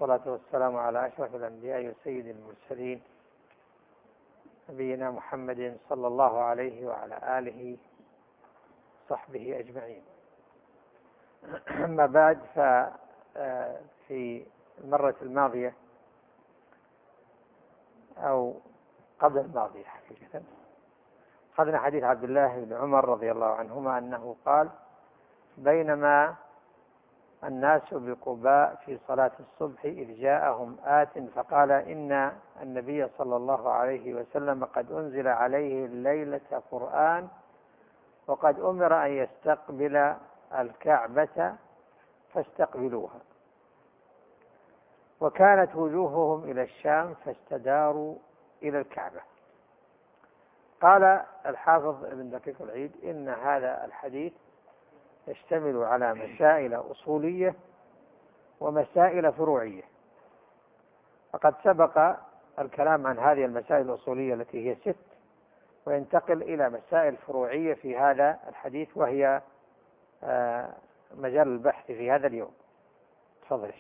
والصلاة والسلام على أشرف الأنبياء وسيد المرسلين نبينا محمد صلى الله عليه وعلى آله وصحبه أجمعين. أما بعد، ففي المرة الماضية أو قبل الماضية حقيقة أخذنا حديث عبد الله بن عمر رضي الله عنهما أنه قال: بينما الناس بقباء في صلاة الصبح إذ جاءهم آت فقال إن النبي صلى الله عليه وسلم قد أنزل عليه الليلة قرآن وقد أمر أن يستقبل الكعبة فاستقبلوها، وكانت وجوههم إلى الشام فاستداروا إلى الكعبة. قال الحافظ ابن دقيق العيد: إن هذا الحديث يشتمل على مسائل أصولية ومسائل فروعية، وقد سبق الكلام عن هذه المسائل الأصولية التي هي 6، وينتقل إلى مسائل فروعية في هذا الحديث، وهي مجال البحث في هذا اليوم. تفضل.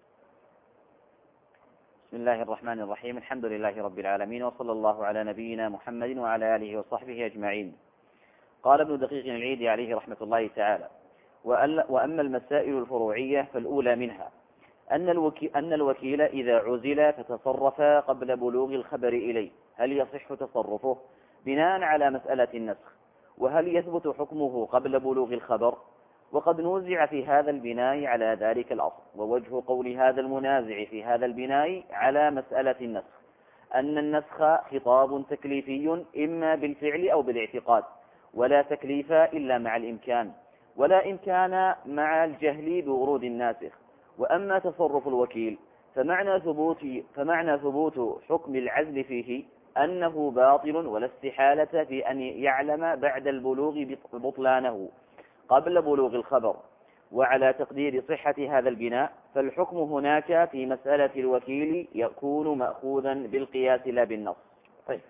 بسم الله الرحمن الرحيم. الحمد لله رب العالمين، وصلى الله على نبينا محمد وعلى آله وصحبه أجمعين. قال ابن دقيق العيد عليه رحمة الله تعالى: وأما المسائل الفروعية فالأولى منها أن الوكيل إذا عزل فتصرف قبل بلوغ الخبر إليه، هل يصح تصرفه بناء على مسألة النسخ؟ وهل يثبت حكمه قبل بلوغ الخبر؟ وقد نوزع في هذا البناء على ذلك الأصل. ووجه قول هذا المنازع في هذا البناء على مسألة النسخ أن النسخ خطاب تكليفي إما بالفعل أو بالاعتقاد، ولا تكليف إلا مع الإمكان، ولا إمكان مع الجهل بورود الناسخ. وأما تصرف الوكيل فمعنى ثبوت حكم العزل فيه أنه باطل، ولا استحالة في أن يعلم بعد البلوغ بطلانه قبل بلوغ الخبر. وعلى تقدير صحة هذا البناء فالحكم هناك في مسألة الوكيل يكون مأخوذا بالقياس لا بالنص. طيب،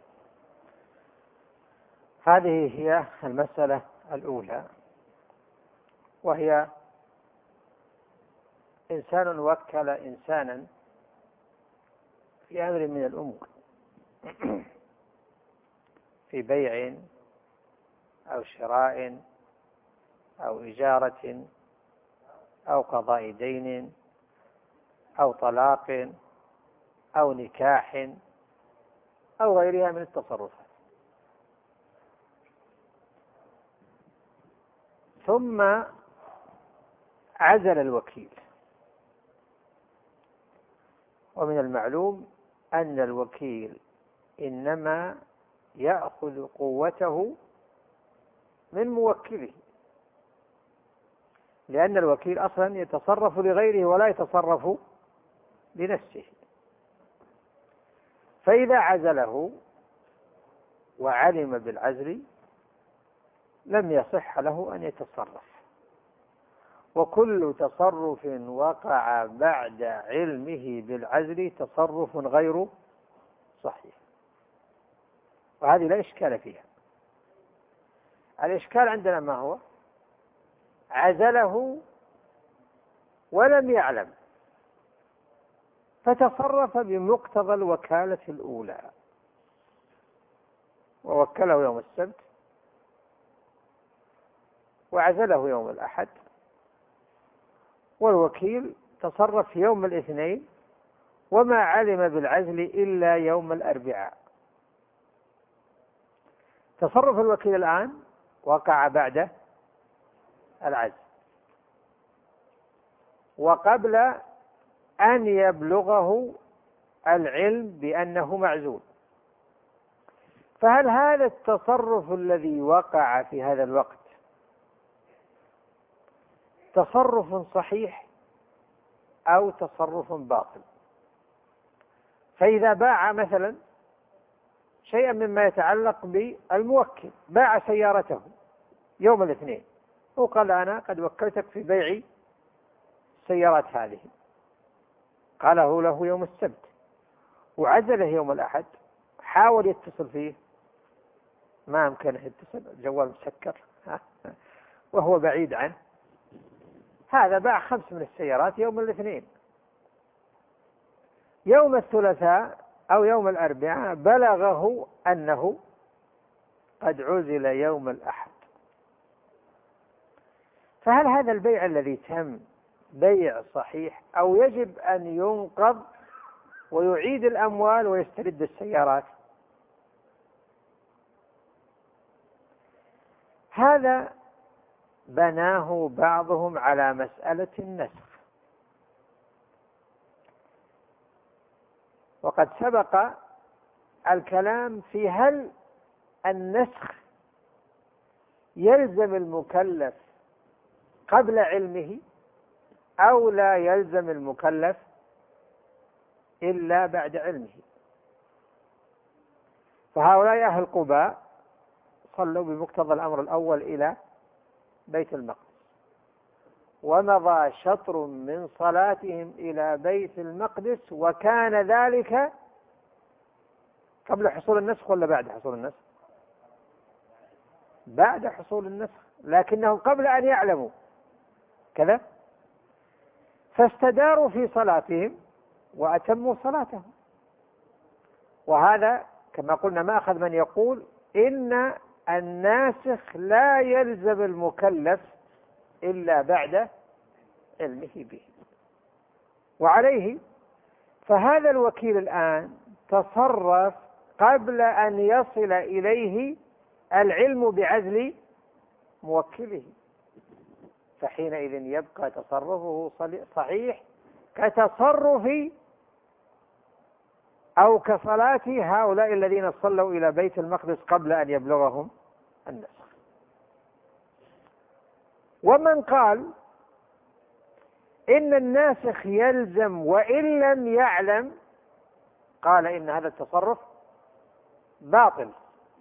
هذه هي المسألة الأولى، وهي إنسان وكل إنسانا في أمر من الأمور، في بيع أو شراء أو إجارة أو قضاء دين أو طلاق أو نكاح أو غيرها من التصرفات، ثم عزل الوكيل. ومن المعلوم أن الوكيل إنما يأخذ قوته من موكله، لأن الوكيل أصلا يتصرف لغيره ولا يتصرف لنفسه. فإذا عزله وعلم بالعزل لم يصح له أن يتصرف، وكل تصرف وقع بعد علمه بالعزل تصرف غير صحيح، وهذه لا إشكال فيها. الإشكال عندنا ما هو؟ عزله ولم يعلم فتصرف بمقتضى الوكالة الأولى، ووكله يوم السبت وعزله يوم الأحد، والوكيل تصرف يوم الاثنين وما علم بالعزل إلا يوم الأربعاء. تصرف الوكيل الآن وقع بعد العزل وقبل أن يبلغه العلم بأنه معزول. فهل هذا التصرف الذي وقع في هذا الوقت تصرف صحيح أو تصرف باطل؟ فإذا باع مثلا شيئا مما يتعلق بالموكل، باع سيارته يوم الاثنين وقال: أنا قد وكلتك في بيع السيارات هذه، قاله له يوم السبت وعزله يوم الأحد، حاول يتصل فيه ما أمكنه يتصل، الجوال مسكر وهو بعيد عنه. هذا باع 5 من السيارات يوم الاثنين، يوم الثلاثاء أو يوم الأربعاء بلغه أنه قد عزل يوم الأحد، فهل هذا البيع الذي تم بيع صحيح أو يجب أن ينقض ويعيد الأموال ويسترد السيارات؟ هذا بناه بعضهم على مسألة النسخ، وقد سبق الكلام في هل النسخ يلزم المكلف قبل علمه أو لا يلزم المكلف إلا بعد علمه. فهؤلاء أهل قباء صلوا بمقتضى الأمر الأول إلى بيت المقدس، ومضى شطر من صلاتهم إلى بيت المقدس، وكان ذلك قبل حصول النسخ ولا بعد حصول النسخ؟ بعد حصول النسخ، لكنهم قبل أن يعلموا كذا، فاستداروا في صلاتهم وأتموا صلاتهم. وهذا كما قلنا ما أخذ من يقول إن الناسخ لا يلزم المكلف إلا بعد علمه به. وعليه فهذا الوكيل الآن تصرف قبل أن يصل إليه العلم بعزل موكله، فحينئذ يبقى تصرفه صحيح كتصرف أو كصلاة هؤلاء الذين صلوا إلى بيت المقدس قبل أن يبلغهم النسخ. ومن قال إن الناسخ يلزم وإن لم يعلم قال إن هذا التصرف باطل،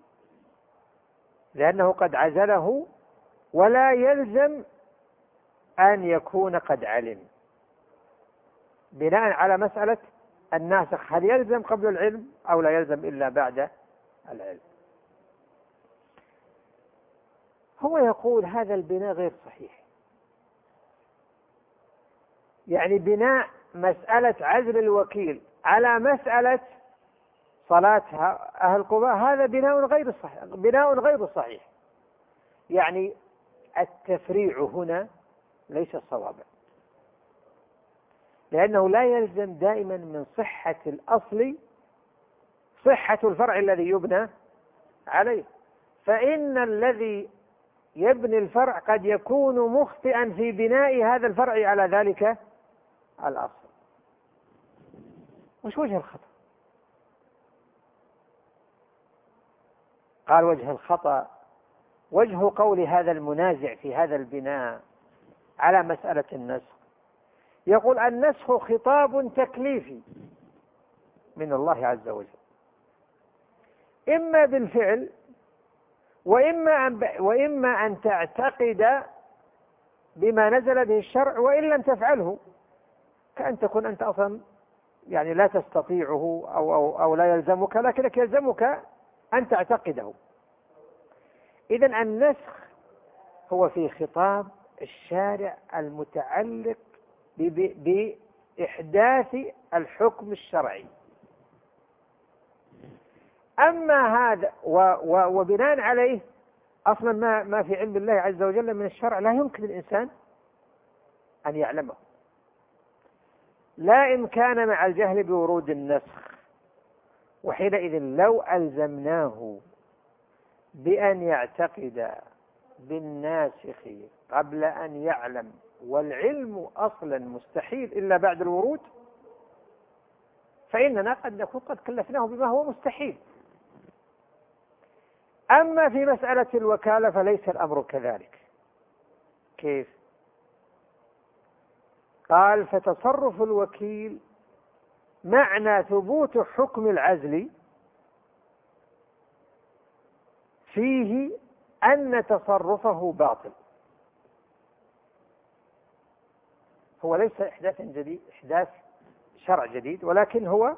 لأنه قد عزله ولا يلزم أن يكون قد علم، بناء على مسألة الناسخ هل يلزم قبل العلم أو لا يلزم إلا بعد العلم. هو يقول هذا البناء غير صحيح، يعني بناء مسألة عزل الوكيل على مسألة صلاة أهل قباء هذا بناء غير صحيح، يعني التفريع هنا ليس صوابا، لأنه لا يلزم دائما من صحة الأصل صحة الفرع الذي يبنى عليه، فإن الذي يبني الفرع قد يكون مخطئا في بناء هذا الفرع على ذلك الأصل. وش وجه الخطأ؟ قال وجه الخطأ وجه قول هذا المنازع في هذا البناء على مسألة النسخ، يقول النسخ خطاب تكليفي من الله عز وجل، إما بالفعل وإما أن تعتقد بما نزل به الشرع وإن لم تفعله، كأن تكون أنت أصلا يعني لا تستطيعه أو لا يلزمك، لكنك يلزمك أن تعتقده. إذن النسخ هو في خطاب الشارع المتعلق بإحداث الحكم الشرعي. أما هذا وبناء عليه أصلا ما في علم الله عز وجل من الشرع لا يمكن الإنسان أن يعلمه، لا إمكان مع الجهل بورود النسخ. وحينئذ لو ألزمناه بأن يعتقد بالناسخ قبل أن يعلم، والعلم أصلا مستحيل إلا بعد الورود، فإننا قد نكون قد كلفناه بما هو مستحيل. أما في مسألة الوكالة فليس الأمر كذلك. كيف؟ قال فتصرف الوكيل معنى ثبوت حكم العزل فيه أن تصرفه باطل. هو ليس إحداث شرع جديد، ولكن هو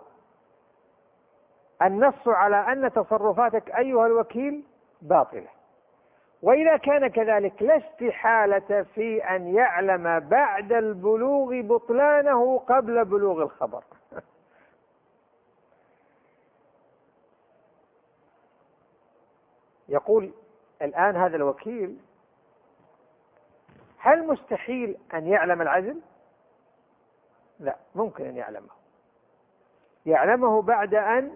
النص على أن تصرفاتك أيها الوكيل باطلة. وإذا كان كذلك لا استحالة في أن يعلم بعد البلوغ بطلانه قبل بلوغ الخبر. يقول الآن هذا الوكيل هل مستحيل أن يعلم العزل؟ لا، ممكن أن يعلمه بعد أن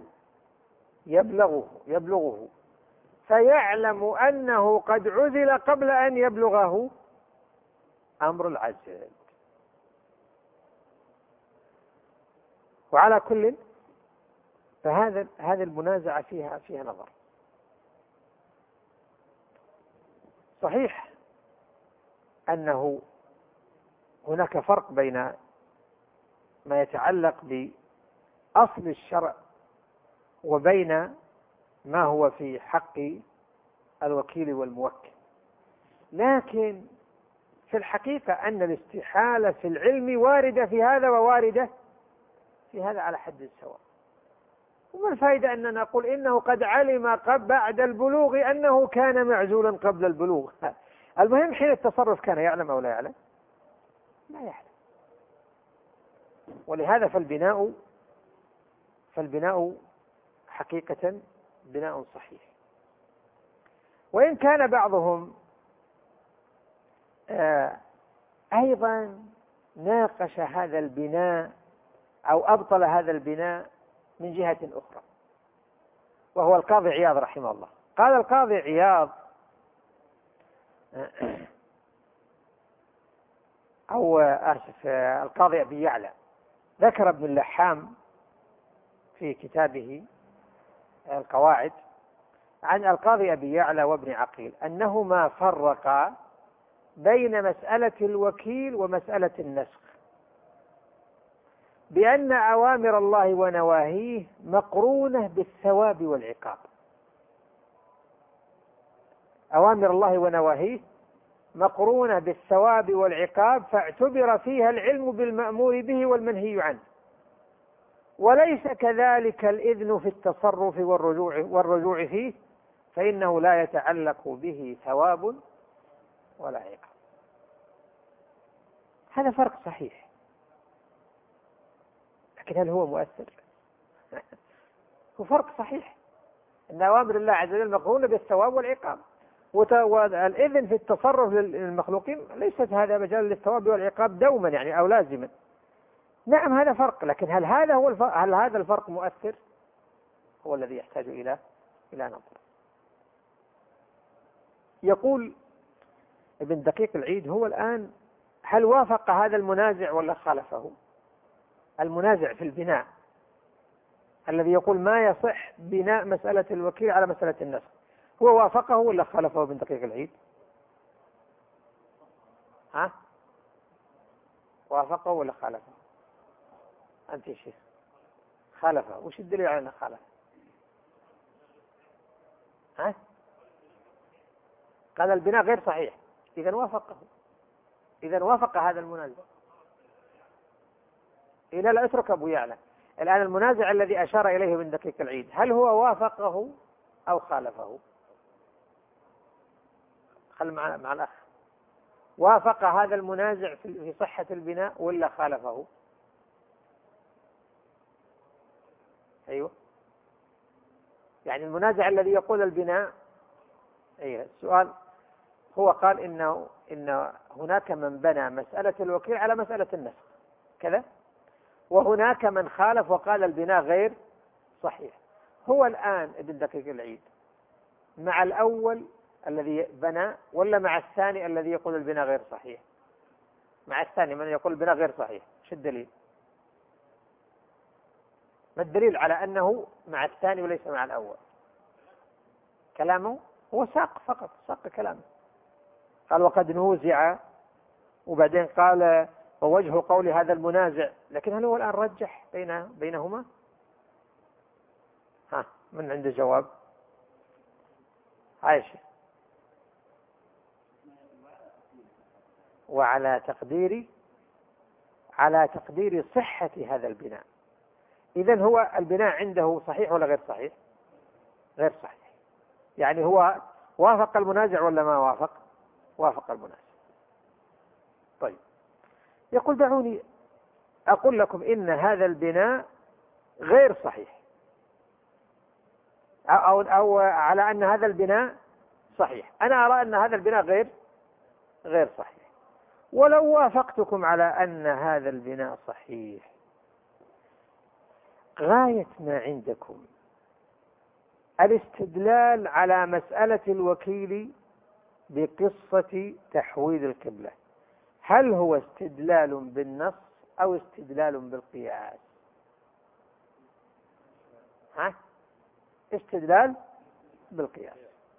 يبلغه فيعلم أنه قد عزل قبل أن يبلغه أمر العزل. وعلى كل هذه المنازعة فيها نظر. صحيح أنه هناك فرق بين ما يتعلق بأصل الشرع وبين ما هو في حق الوكيل والموكل، لكن في الحقيقة أن الاستحالة في العلم واردة في هذا وواردة في هذا على حد سواء. وما الفائدة أننا نقول إنه قد علم بعد البلوغ أنه كان معزولا قبل البلوغ؟ المهم حين التصرف كان يعلم أو لا يعلم؟ لا يعلم. ولهذا فالبناء حقيقة بناء صحيح. وإن كان بعضهم أيضا ناقش هذا البناء أو أبطل هذا البناء من جهة أخرى، وهو القاضي عياض رحمه الله. قال القاضي عياض القاضي أبي يعلى، ذكر ابن اللحام في كتابه القواعد عن القاضي أبي يعلى وابن عقيل أنهما فرقا بين مسألة الوكيل ومسألة النسخ، بأن أوامر الله ونواهيه مقرونة بالثواب والعقاب. أوامر الله ونواهيه مقرونة بالثواب والعقاب، فاعتبر فيها العلم بالمأمور به والمنهي عنه، وليس كذلك الإذن في التصرف والرجوع فيه، فإنه لا يتعلق به ثواب ولا عقاب. هذا فرق صحيح، لكن هل هو مؤثر؟ هو فرق صحيح أن أوامر الله عز وجل مقرونة بالثواب والعقاب، والإذن في التصرف للمخلوقين ليست هذا مجال للثواب والعقاب دوما يعني أو لازما. نعم هذا فرق، لكن هل هذا الفرق مؤثر؟ هو الذي يحتاج إلى نظر. يقول ابن دقيق العيد: هو الآن هل وافق هذا المنازع ولا خالفه؟ المنازع في البناء الذي يقول ما يصح بناء مسألة الوكيل على مسألة النسخ، هو وافقه ولا خالفه ابن دقيق العيد؟ وافقه ولا خالفه؟ أنت يا شيخ خالفه. وش الدليل على أنه خالف؟ قال البناء غير صحيح، إذا وافق هذا المنازع. إلى لا اترك أبو يعلى. الآن المنازع الذي أشار إليه ابن دقيق العيد هل هو وافقه أو خالفه؟ خل مع الأخ، وافق هذا المنازع في صحة البناء ولا خالفه؟ أيوة، يعني المنازع الذي يقول البناء، أيوة السؤال هو قال إن هناك من بنى مسألة الوكيل على مسألة النسخ كذا، وهناك من خالف وقال البناء غير صحيح. هو الآن ابن دقيق العيد مع الأول الذي بنى ولا مع الثاني الذي يقول البناء غير صحيح؟ مع الثاني، من يقول البناء غير صحيح. شو الدليل؟ ما الدليل على أنه مع الثاني وليس مع الأول؟ كلامه هو ساق كلامه. قال وقد نوزع، وبعدين قال ووجه قول هذا المنازع، لكن هل هو الآن رجح بينهما؟ من عنده جواب؟ عائشة. وعلى تقدير صحة هذا البناء. إذن هو البناء عنده صحيح ولا غير صحيح؟ غير صحيح. يعني هو وافق المنازع ولا ما وافق؟ وافق المنازع. طيب، يقول دعوني أقول لكم إن هذا البناء غير صحيح، أو على أن هذا البناء صحيح، أنا أرى أن هذا البناء غير صحيح. ولو وافقتكم على أن هذا البناء صحيح، غاية ما عندكم الاستدلال على مسألة الوكيل بقصة تحويل القبلة، هل هو استدلال بالنص أو استدلال بالقياس؟ استدلال بالقياس.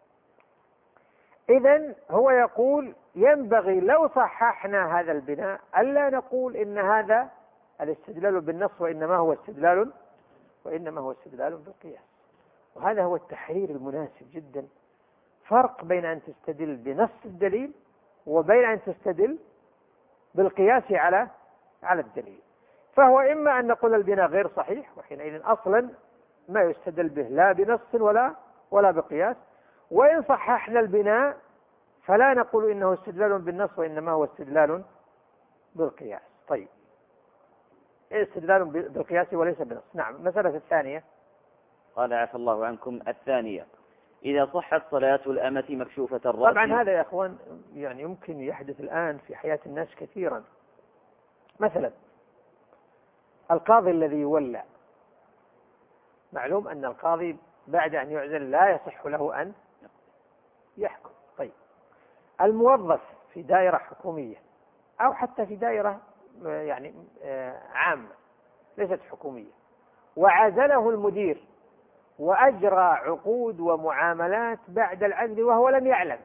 إذن هو يقول ينبغي لو صححنا هذا البناء ألا نقول إن هذا الاستدلال بالنص وإنما هو استدلال بالقياس. وهذا هو التحرير المناسب جدا. فرق بين أن تستدل بنص الدليل وبين أن تستدل بالقياس على الدليل. فهو إما أن نقول البناء غير صحيح، وحينئذ أصلا ما يستدل به لا بنص ولا بقياس. وإن صححنا البناء فلا نقول إنه استدلال بالنص وإنما هو استدلال بالقياس. طيب، استدلال بالقياس وليس بالنص. نعم. المسألة الثانية، قال عفى الله عنكم الثانية: إذا صحت صلاة الأمة مكشوفة الرأس. طبعا هذا يا أخوان يعني يمكن يحدث الآن في حياة الناس كثيرا. مثلا القاضي الذي يولى، معلوم أن القاضي بعد أن يعزل لا يصح له أن يحكم. طيب، الموظف في دائرة حكومية أو حتى في دائرة يعني عامة ليست حكومية، وعزله المدير وأجرى عقود ومعاملات بعد العزل وهو لم يعلم،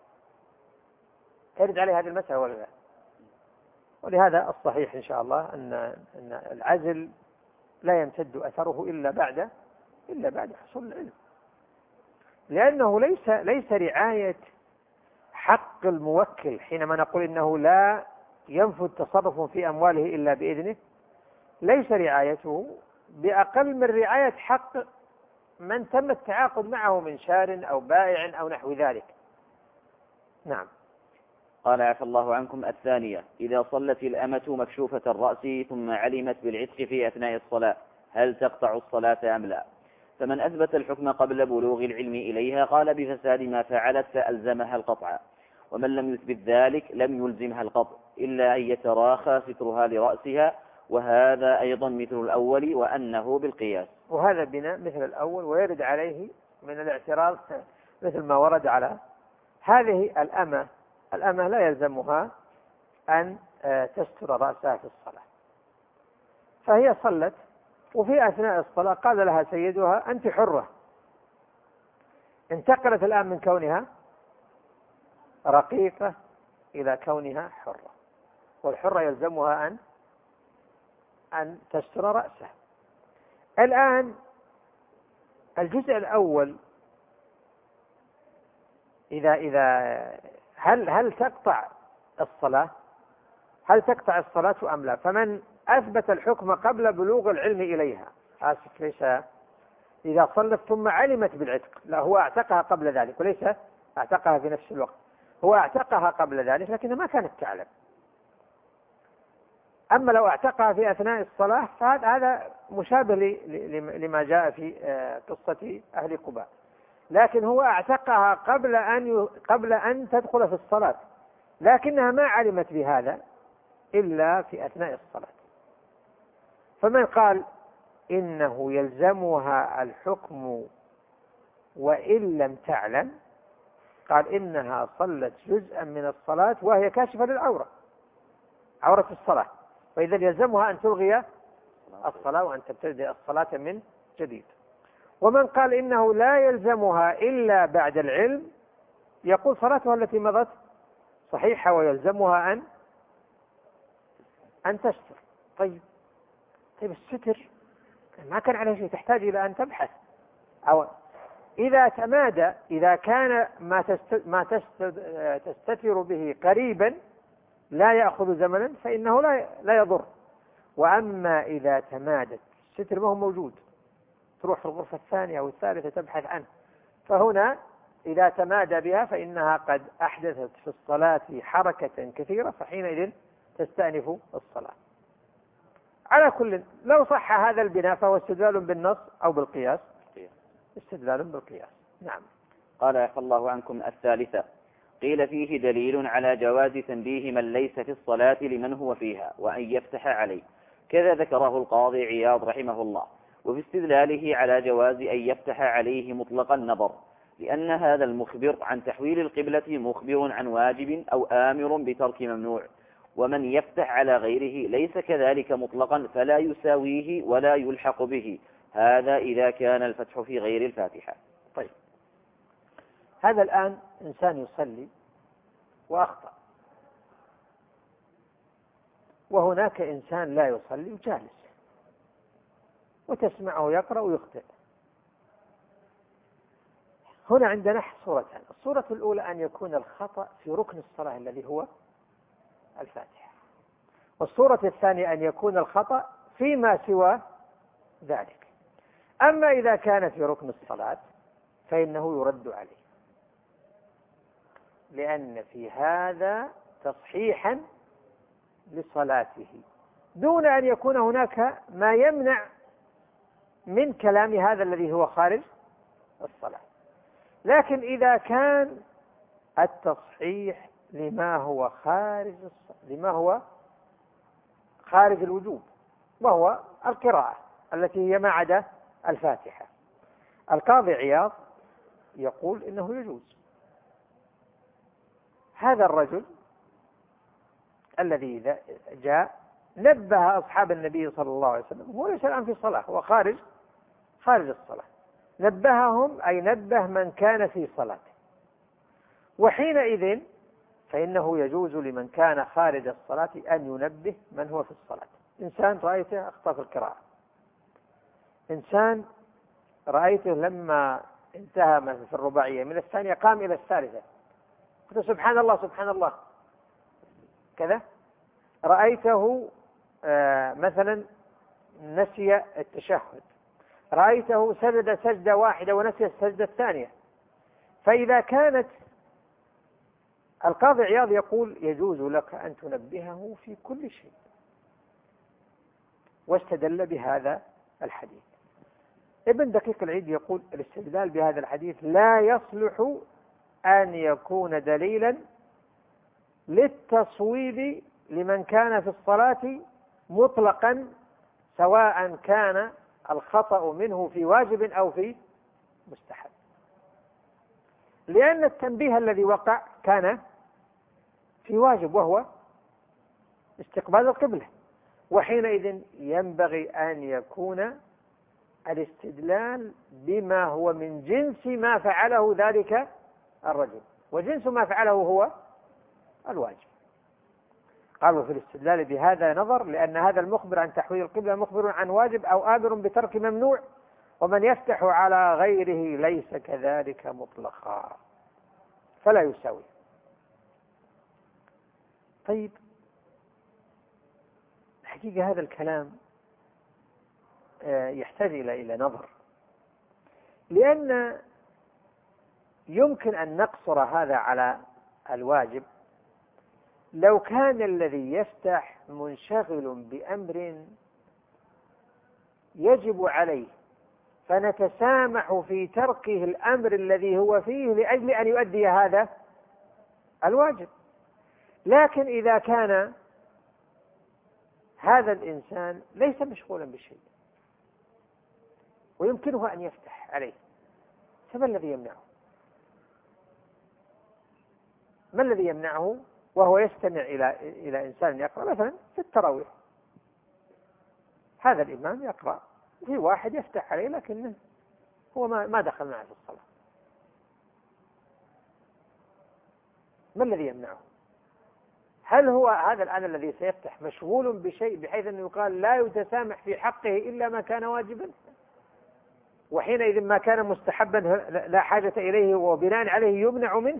ترد عليه هذه المسألة ولا لا؟ ولهذا الصحيح إن شاء الله أن العزل لا يمتد أثره إلا بعد حصول العلم، لأنه ليس رعاية حق الموكل حينما نقول إنه لا ينفذ تصرف في أمواله إلا بإذنه، ليس رعايته بأقل من رعاية حق من تم التعاقد معه من شار أو بائع أو نحو ذلك. نعم. قال عفى الله عنكم الثانية: إذا صلت الأمة مكشوفة الرأس ثم علمت بالعتق في أثناء الصلاة هل تقطع الصلاة أم لا؟ فمن أثبت الحكم قبل بلوغ العلم إليها قال بفساد ما فعلت فألزمها القطع، ومن لم يثبت ذلك لم يلزمها القطع إلا أن يتراخى سترها لرأسها، وهذا أيضا مثل الأول وأنه بالقياس. وهذا بناء مثل الأول، ويرد عليه من الاعتراض مثل ما ورد على هذه الأمة لا يلزمها أن تستر رأسها في الصلاة، فهي صلت وفي أثناء الصلاة قال لها سيدها أنت حرة، انتقلت الآن من كونها رقيقة إلى كونها حرة، والحرة يلزمها أن تستر رأسها. الآن الجزء الأول إذا هل تقطع الصلاة؟ هل تقطع الصلاة أم لا؟ فمن أثبت الحكم قبل بلوغ العلم إليها، ليس إذا صلت ثم علمت بالعتق، لا، هو اعتقها قبل ذلك وليس اعتقها في نفس الوقت، هو اعتقها قبل ذلك لكنها ما كانت تعلم. أما لو اعتقها في أثناء الصلاة فهذا مشابه لما جاء في قصة أهل قباء، لكن هو اعتقها قبل أن تدخل في الصلاة، لكنها ما علمت بهذا إلا في أثناء الصلاة. فمن قال إنه يلزمها الحكم وإن لم تعلم، قال إنها صلت جزءا من الصلاة وهي كاشفة للعورة، عورة الصلاة، فإذا يلزمها أن تلغي الصلاة وأن تبتدئ الصلاة من جديد. ومن قال إنه لا يلزمها إلا بعد العلم، يقول صلاتها التي مضت صحيحة ويلزمها أن تستر. طيب الستر ما كان عليه شيء، تحتاج إلى أن تبحث، أو إذا تمادى، إذا كان ما تستتر به قريبا لا يأخذ زمنا فإنه لا يضر. وأما إذا تمادت، الستر ما هو موجود، تروح في الغرفة الثانية أو الثالثة تبحث عنه، فهنا إذا تمادى بها فإنها قد أحدثت في الصلاة حركة كثيرة، فحينئذ تستأنف الصلاة. على كل، لو صح هذا البناء فهو استدلال بالنص أو بالقياس، استدلال بالقياس. نعم. قال عفى الله عنكم. الثالثة: قيل فيه دليل على جواز تنبيه من ليس في الصلاة لمن هو فيها وأن يفتح عليه، كذا ذكره القاضي عياض رحمه الله، وفي استدلاله على جواز أن يفتح عليه مطلق النظر، لأن هذا المخبر عن تحويل القبلة مخبر عن واجب أو آمر بترك ممنوع، ومن يفتح على غيره ليس كذلك مطلقا فلا يساويه ولا يلحق به، هذا إذا كان الفتح في غير الفاتحة. طيب، هذا الآن إنسان يصلي وأخطأ، وهناك إنسان لا يصلي وجالس وتسمعه يقرأ ويخطئ. هنا عندنا صورتان: الصورة الأولى أن يكون الخطأ في ركن الصلاة الذي هو الفاتحة، والصورة الثانية أن يكون الخطأ فيما سوى ذلك. أما إذا كان في ركن الصلاة فإنه يرد عليه، لأن في هذا تصحيحا لصلاته دون أن يكون هناك ما يمنع من كلام هذا الذي هو خارج الصلاة. لكن إذا كان التصحيح لما هو خارج الوجوب، وهو القراءة التي هي ما عدا الفاتحة، القاضي عياض يقول إنه يجوز. هذا الرجل الذي جاء نبه أصحاب النبي صلى الله عليه وسلم، هو ليس الآن في صلاة، هو خارج الصلاة، نبههم أي نبه من كان في صلاته، وحينئذ فإنه يجوز لمن كان خارج الصلاة أن ينبه من هو في الصلاة. إنسان رأيته أخطأ في القراءة، إنسان رأيته لما انتهى مثلا في الرباعية من الثانية قام إلى الثالثة، قلت سبحان الله سبحان الله كذا. رأيته مثلا نسي التشهد، رأيته سجد سجدة واحدة ونسي السجدة الثانية. فإذا كانت، القاضي عياض يقول يجوز لك أن تنبهه في كل شيء، واستدل بهذا الحديث. ابن دقيق العيد يقول الاستدلال بهذا الحديث لا يصلح أن يكون دليلا للتصويب لمن كان في الصلاة مطلقا، سواء كان الخطأ منه في واجب أو في مستحب، لأن التنبيه الذي وقع كان في واجب وهو استقبال القبلة، وحينئذ ينبغي أن يكون الاستدلال بما هو من جنس ما فعله ذلك الرجل، وجنس ما فعله هو الواجب. قالوا في الاستدلال بهذا نظر، لأن هذا المخبر عن تحويل القبلة مخبر عن واجب أو آمر بترك ممنوع، ومن يفتح على غيره ليس كذلك مطلقا فلا يساوي. طيب، الحقيقة هذا الكلام يحتاج إلى نظر، لأن يمكن أن نقصر هذا على الواجب لو كان الذي يفتح منشغل بأمر يجب عليه، فنتسامح في تركه الأمر الذي هو فيه لأجل أن يؤدي هذا الواجب. لكن إذا كان هذا الإنسان ليس مشغولا بشيء ويمكنه أن يفتح عليه، فما الذي يمنعه؟ ما الذي يمنعه وهو يستمع إلى إنسان يقرأ مثلا في التراويح؟ هذا الإمام يقرأ، في واحد يفتح عليه لكنه هو ما دخل معه في الصلاة، ما الذي يمنعه؟ هل هو هذا الآن الذي سيفتح مشغول بشيء بحيث أنه يقال لا يتسامح في حقه إلا ما كان واجبا، وحينئذ ما كان مستحبا لا حاجة إليه وبناء عليه يمنع منه؟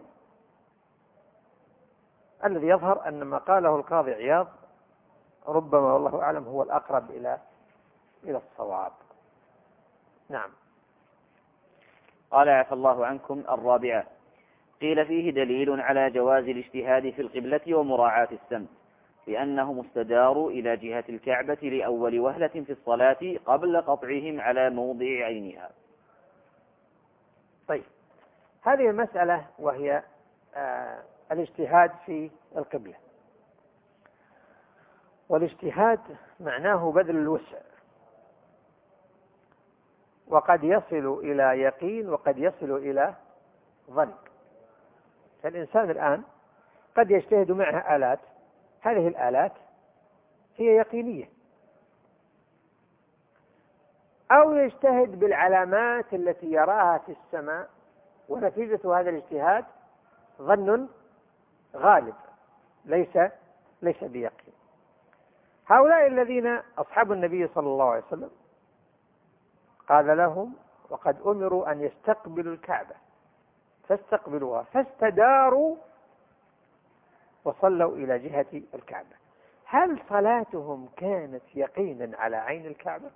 الذي يظهر أن ما قاله القاضي عياض ربما والله أعلم هو الأقرب إلى الصواب. نعم. قال عفى الله عنكم. الرابعة: قيل فيه دليل على جواز الاجتهاد في القبلة ومراعاة السمت، لأنهم استداروا إلى جهة الكعبة لأول وهلة في الصلاة قبل قطعهم على موضع عينها. طيب، هذه المسألة وهي الاجتهاد في القبلة. والاجتهاد معناه بذل الوسع، وقد يصل إلى يقين وقد يصل إلى ظن. فالإنسان الآن قد يجتهد معه آلات، هذه الآلات هي يقينية، أو يجتهد بالعلامات التي يراها في السماء، ونتيجة هذا الاجتهاد ظن غالب ليس بيقين. هؤلاء الذين أصحاب النبي صلى الله عليه وسلم قال لهم: وقد أمروا أن يستقبلوا الكعبة فاستقبلوها، فاستداروا وصلوا إلى جهة الكعبة. هل صلاتهم كانت يقينا على عين الكعبة؟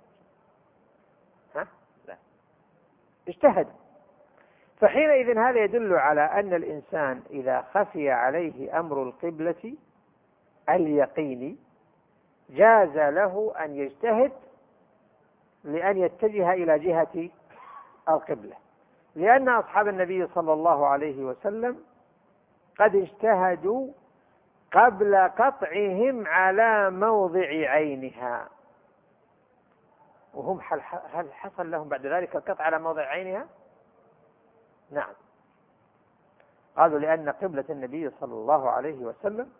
لا، اجتهدوا. فحينئذ هذا يدل على أن الإنسان إذا خفي عليه أمر القبلة اليقيني جاز له أن يجتهد لأن يتجه إلى جهة القبلة، لأن أصحاب النبي صلى الله عليه وسلم قد اجتهدوا قبل قطعهم على موضع عينها. وهم هل حصل لهم بعد ذلك القطع على موضع عينها؟ نعم، قالوا لأن قبلة النبي صلى الله عليه وسلم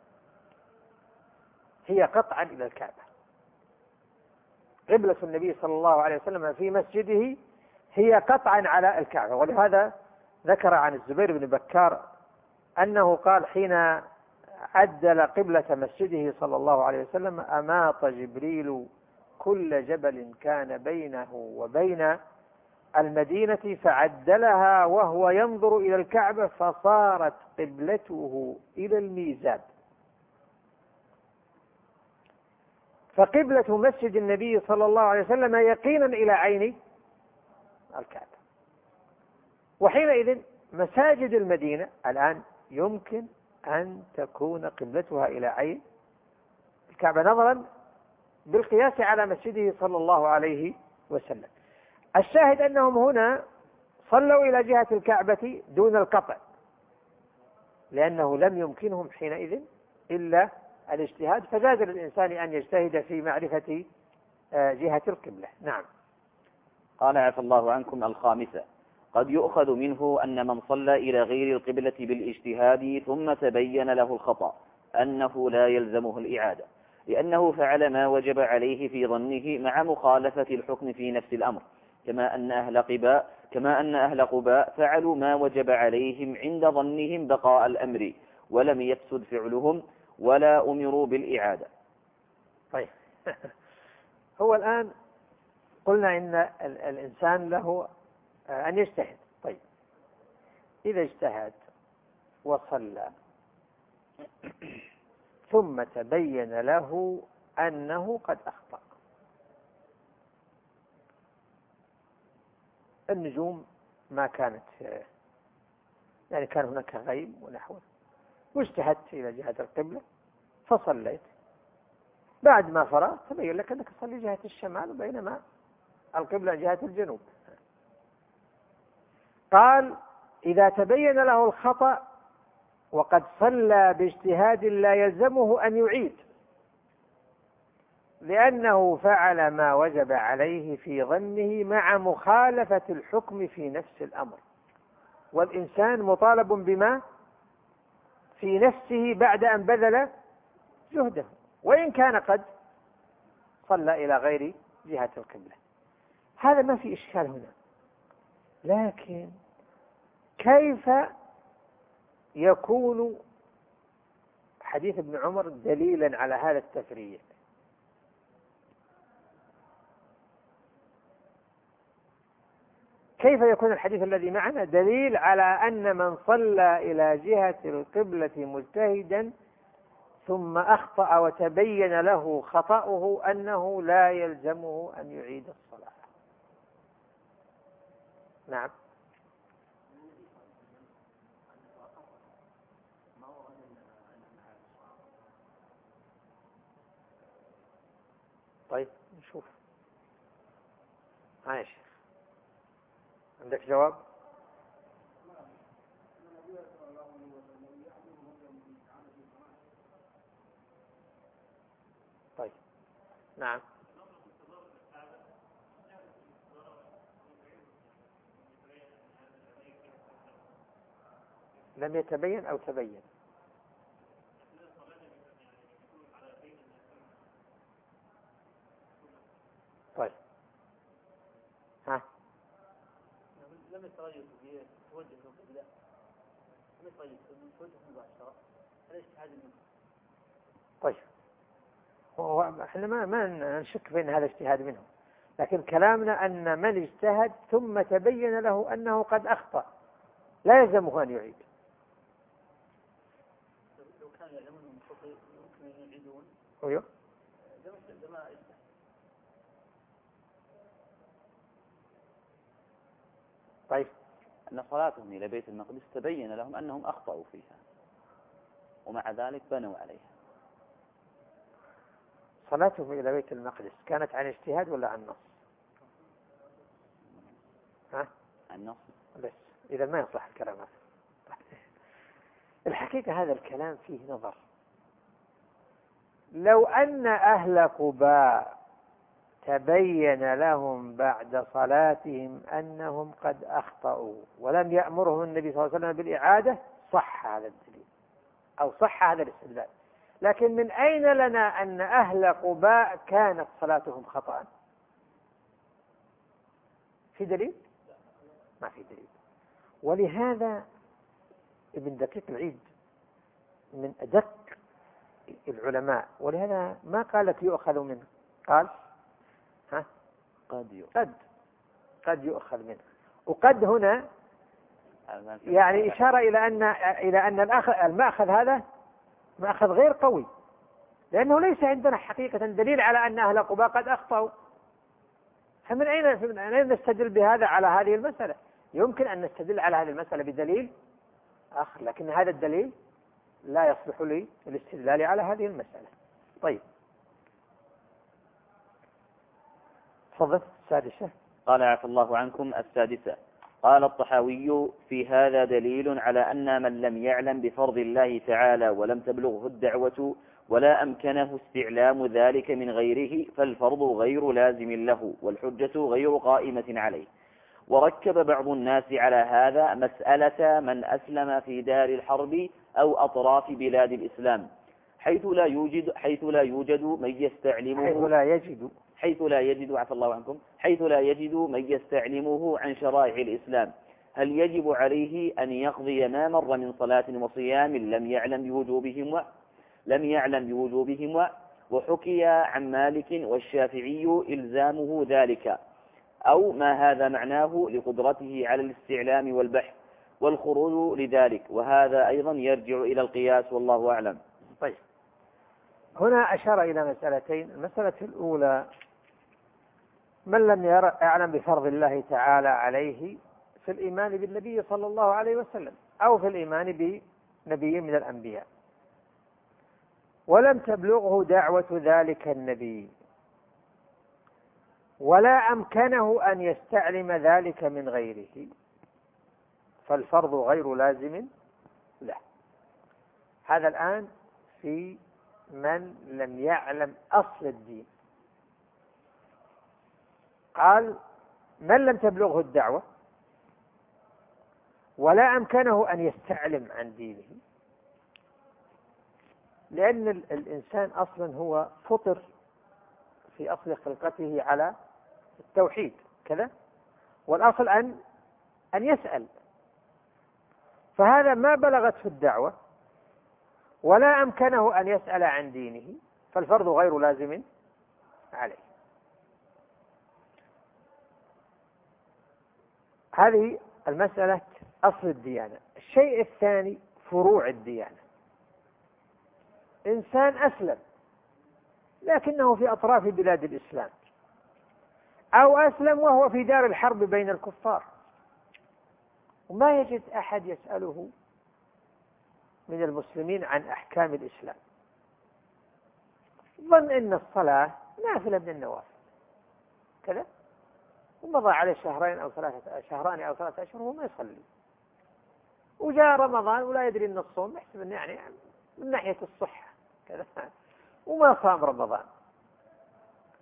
هي قطعا إلى الكعبة. قبلة النبي صلى الله عليه وسلم في مسجده هي قطعا على الكعبة. ولهذا ذكر عن الزبير بن بكار أنه قال حين عدل قبلة مسجده صلى الله عليه وسلم: أماط جبريل كل جبل كان بينه وبين المدينة فعدلها وهو ينظر إلى الكعبة فصارت قبلته إلى الميزاب. فقبلة مسجد النبي صلى الله عليه وسلم يقينا إلى عين الكعبة. وحينئذ مساجد المدينة الآن يمكن أن تكون قبلتها إلى عين الكعبة نظرا بالقياس على مسجده صلى الله عليه وسلم. الشاهد أنهم هنا صلوا إلى جهة الكعبة دون القطع، لأنه لم يمكنهم حينئذ إلا الاجتهاد، فجاز للإنسان أن يجتهد في معرفة جهة القبلة. نعم. قال: عفى الله عنكم. الخامسة: قد يؤخذ منه أن من صلى إلى غير القبلة بالاجتهاد ثم تبين له الخطأ أنه لا يلزمه الإعادة، لأنه فعل ما وجب عليه في ظنه مع مخالفة الحكم في نفس الأمر، كما أن أهل قباء فعلوا ما وجب عليهم عند ظنهم بقاء الأمر ولم يفسد فعلهم ولا أمروا بالإعادة. طيب هو الآن قلنا إن الإنسان له أن يجتهد. طيب إذا اجتهد وصلى ثم تبين له أنه قد أخطأ، النجوم ما كانت، يعني كان هناك غيم ونحوه، واجتهدت إلى جهة القبلة فصليت، بعد ما فرغت تبين لك أنك تصلي جهة الشمال بينما القبلة جهة الجنوب. قال: إذا تبين له الخطأ وقد صلى باجتهاد لا يلزمه أن يعيد، لأنه فعل ما وجب عليه في ظنه مع مخالفة الحكم في نفس الأمر، والإنسان مطالب بما في نفسه بعد أن بذل جهده، وإن كان قد صلى إلى غير جهة القبلة. هذا ما في إشكال هنا، لكن كيف يكون حديث ابن عمر دليلا على هذا التفريق؟ كيف يكون الحديث الذي معنا دليل على أن من صلى إلى جهة القبلة مجتهدا ثم أخطأ وتبين له خطأه أنه لا يلزمه أن يعيد الصلاة؟ نعم. طيب نشوف. يا شيخ عندك جواب؟ نعم. لم يتبين أو تبين؟ طيب. ها. لم يتغير في توجه القبلة، لم يتغير في توجه مباشرة، هذا اجتهاد منه. طيب، احنا ما نشك في ان هذا اجتهاد منه، لكن كلامنا ان من اجتهد ثم تبين له انه قد اخطأ لا يلزمه ان يعيد. لو كان يعلمون من خطئ يمكن ان يعيدون. ايوه. طيب. أن صلاتهم إلى بيت المقدس تبين لهم أنهم أخطأوا فيها ومع ذلك بنوا عليها. صلاتهم إلى بيت المقدس كانت عن اجتهاد ولا عن نص؟ ها؟ عن نص. بس إذا ما يصلح الكلام هذا. الحقيقة هذا الكلام فيه نظر. لو أن أهل قباء تبين لهم بعد صلاتهم أنهم قد أخطأوا ولم يأمرهم النبي صلى الله عليه وسلم بالإعادة صح هذا الدليل أو صح هذا الاستدلال، لكن من أين لنا أن أهل قباء كانت صلاتهم خطأ؟ في دليل؟ ما في دليل. ولهذا ابن دقيق العيد من أدق العلماء، ولهذا ما قالت يؤخذ منه، قال ها قد يؤخذ منه. وقد هنا يعني إشارة إلى أن المأخذ هذا مأخذ غير قوي، لأنه ليس عندنا حقيقة دليل على أن أهل قباء قد أخطأوا. فمن أين نستدل بهذا على هذه المسألة؟ يمكن أن نستدل على هذه المسألة بدليل آخر، لكن هذا الدليل لا يصلح لي الاستدلال على هذه المسألة. طيب، تفضل. السادسة. قال عفى الله عنكم. السادسة، قال الطحاوي: في هذا دليل على أن من لم يعلم بفرض الله تعالى ولم تبلغه الدعوة ولا أمكنه استعلام ذلك من غيره فالفرض غير لازم له والحجة غير قائمة عليه. وركب بعض الناس على هذا مسألة من أسلم في دار الحرب أو أطراف بلاد الإسلام حيث لا يوجد من يستعلمه حيث لا يجد من يستعلمه عن شرائع الإسلام، هل يجب عليه أن يقضي ما مر من صلاة وصيام لم يعلم بوجوبهم وحكي عن مالك والشافعي إلزامه ذلك، أو ما هذا معناه لقدرته على الاستعلام والبحث والخروج لذلك، وهذا أيضا يرجع إلى القياس والله أعلم. طيب، هنا أشار إلى مسألتين. المسألة الأولى: من لم يعلم بفرض الله تعالى عليه في الإيمان بالنبي صلى الله عليه وسلم أو في الإيمان بنبي من الأنبياء ولم تبلغه دعوة ذلك النبي ولا أمكنه أن يستعلم ذلك من غيره فالفرض غير لازم له. هذا الآن في من لم يعلم أصل الدين. قال: من لم تبلغه الدعوة ولا أمكنه أن يستعلم عن دينه، لأن الإنسان أصلا هو فطر في أصل خلقته على التوحيد كذا، والأصل أن يسأل، فهذا ما بلغت في الدعوة ولا أمكنه أن يسأل عن دينه فالفرض غير لازم عليه. هذه المسألة أصل الديانة. الشيء الثاني: فروع الديانة. إنسان أسلم لكنه في أطراف بلاد الإسلام، أو أسلم وهو في دار الحرب بين الكفار وما يجد أحد يسأله من المسلمين عن أحكام الإسلام، ظن أن الصلاة نافلة من النوافل كذا، ومضى عليه شهران أو ثلاثة أشهر وما يصلي، وجاء رمضان ولا يدري أن الصوم، يحسب أنه يعني من ناحية الصحة كذا وما صام رمضان.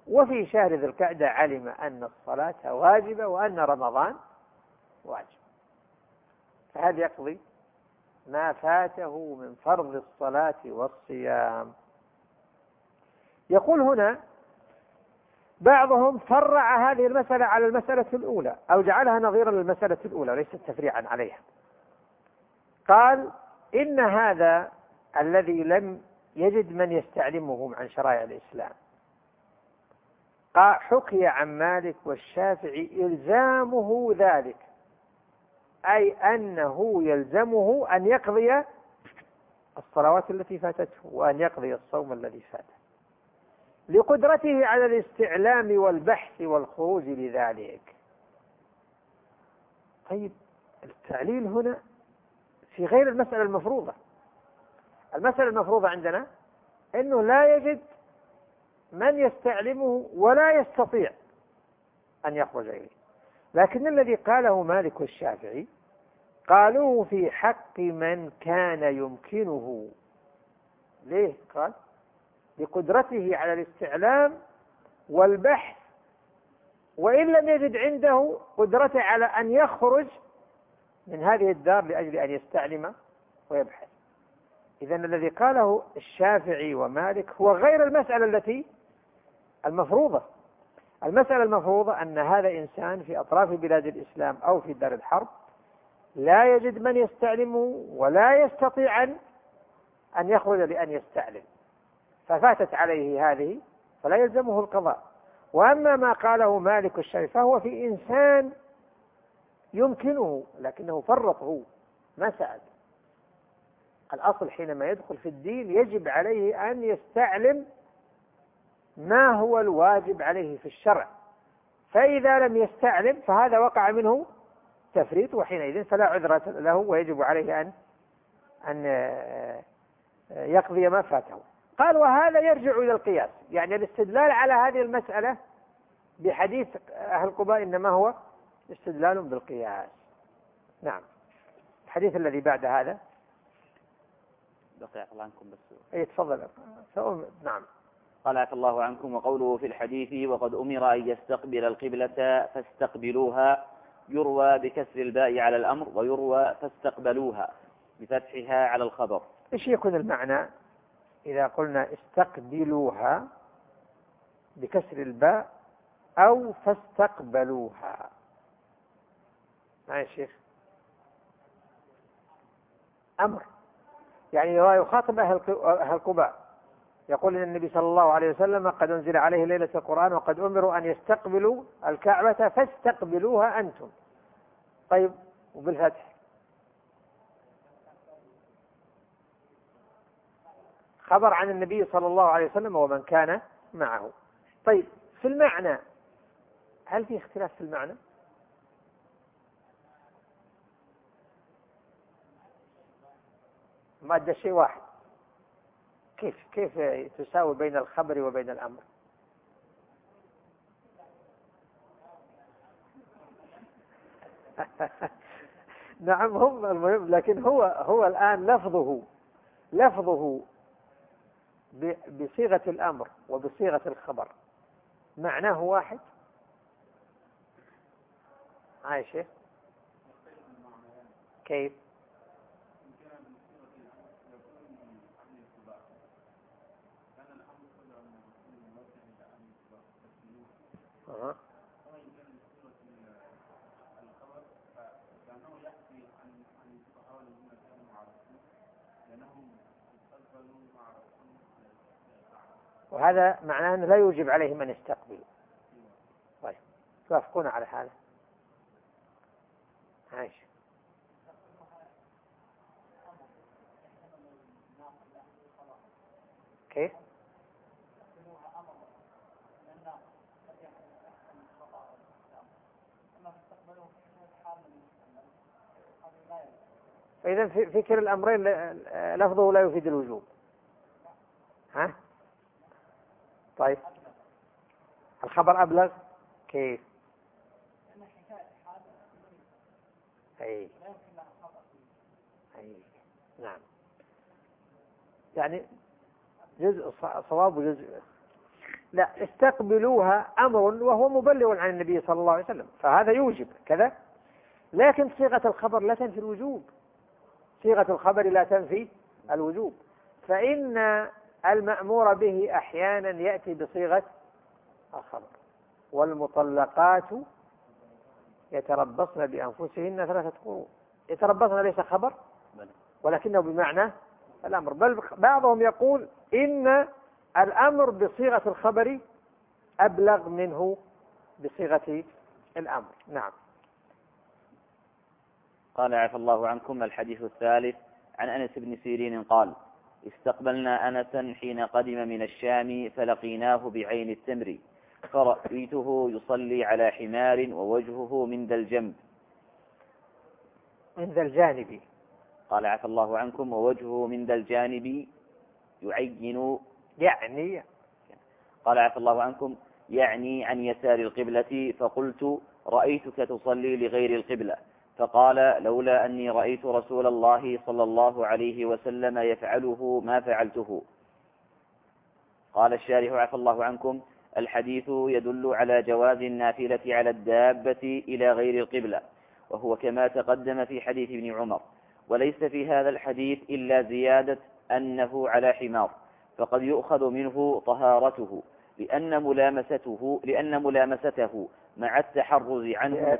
وفي شهر ذي القعدة علم أن الصلاة واجبة وأن رمضان واجب، فهذا يقضي ما فاته من فرض الصلاة والصيام. يقول هنا بعضهم فرع هذه المسألة على المسألة الأولى أو جعلها نظيرا للمسألة الأولى وليست تفريعا عليها. قال إن هذا الذي لم يجد من يستعلمه عن شرائع الإسلام حكي عن مالك والشافعي إلزامه ذلك، أي أنه يلزمه أن يقضي الصلوات التي فاتته وأن يقضي الصوم الذي فاته لقدرته على الاستعلام والبحث والخروج لذلك. طيب التعليل هنا في غير المسألة المفروضة. المسألة المفروضة عندنا أنه لا يجد من يستعلمه ولا يستطيع أن يخرج إليه، لكن الذي قاله مالك والشافعي قالوه في حق من كان يمكنه. ليه؟ قال لقدرته على الاستعلام والبحث، وإن لم يجد عنده قدرته على أن يخرج من هذه الدار لأجل أن يستعلم ويبحث. إذن الذي قاله الشافعي ومالك هو غير المسألة التي المفروضة. المسألة المفروضة أن هذا إنسان في أطراف بلاد الإسلام أو في دار الحرب لا يجد من يستعلمه ولا يستطيع أن يخرج لأن يستعلم، ففاتت عليه هذه فلا يلزمه القضاء. وأما ما قاله مالك الشافعي فهو في إنسان يمكنه لكنه فرطه ما سأل. الأصل حينما يدخل في الدين يجب عليه أن يستعلم ما هو الواجب عليه في الشرع، فإذا لم يستعلم فهذا وقع منه تفريط، وحينئذ فلا عذر له ويجب عليه أن يقضي ما فاته. قال وهذا يرجع إلى القياس، يعني الاستدلال على هذه المسألة بحديث أهل قباء إنما هو استدلال بالقياس. نعم. الحديث الذي بعد هذا بقي الله عنكم بس. تفضل. نعم. قال عفى الله عنكم. وقوله في الحديث وقد أمر أن يستقبل القبلة فاستقبلوها يروى بكسر الباء على الأمر ويروى فاستقبلوها بفتحها على الخبر. إيش يكون المعنى إذا قلنا استقبلوها بكسر الباء أو فاستقبلوها؟ يا شيخ أمر، يعني يخاطب أهل قباء يقول إن النبي صلى الله عليه وسلم قد أنزل عليه ليلة القرآن وقد أمروا أن يستقبلوا الكعبة فاستقبلوها أنتم. طيب وبالفتح خبر عن النبي صلى الله عليه وسلم ومن كان معه. طيب في المعنى هل في اختلاف في المعنى؟ مادة شيء واحد، كيف تساوي بين الخبر وبين الأمر؟ نعم هم المهم، لكن هو الآن لفظه بصيغة الأمر وبصيغة الخبر معناه واحد. عايشة كيف؟ وهذا معناه أنه لا يوجب عليهم أن يستقبلوا. طيب توافقون على هذا؟ عايش كيف؟ فإذا في كلا الأمرين لفظه لا يفيد الوجوب. ها؟ طيب الخبر أبلغ كيف؟ أي نعم، يعني جزء صواب وجزء لا، استقبلوها أمر وهو مبلغ عن النبي صلى الله عليه وسلم، فهذا يوجب كذا. لكن صيغة الخبر لا تنفي الوجوب، صيغة الخبر لا تنفي الوجوب، فإن المأمور به أحيانا يأتي بصيغة الخبر. والمطلقات يتربصن بأنفسهن 3 قروء. يتربصن ليس خبر ولكنه بمعنى الأمر، بل بعضهم يقول إن الأمر بصيغة الخبر أبلغ منه بصيغة الأمر. نعم. قال عفى الله عنكم. الحديث الثالث عن أنس بن سيرين قال: استقبلنا أنسا حين قدم من الشام فلقيناه بعين التمر فرأيته يصلي على حمار ووجهه من ذا الجنب. من ذا الجانب. قال عفى الله عنكم: ووجهه من ذا الجانب يعين، يعني. قال عفى الله عنكم: يعني عن يسار القبلة. فقلت: رأيتك تصلي لغير القبلة. فقال: لولا أني رأيت رسول الله صلى الله عليه وسلم يفعله ما فعلته. قال الشارح عفى الله عنكم: الحديث يدل على جواز النافلة على الدابة إلى غير القبلة، وهو كما تقدم في حديث ابن عمر، وليس في هذا الحديث إلا زيادة أنه على حمار، فقد يؤخذ منه طهارته لأن ملامسته مع التحرز عنه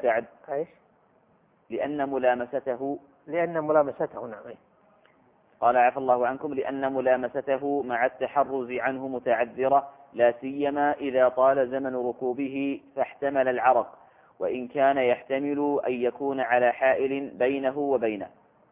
لأن ملامسته نعم. قال عفى الله عنكم: لأن ملامسته مع التحرز عنه متعذرة، لا سيما إذا طال زمن ركوبه فاحتمل العرق، وإن كان يحتمل أن يكون على حائل بينه وبينه.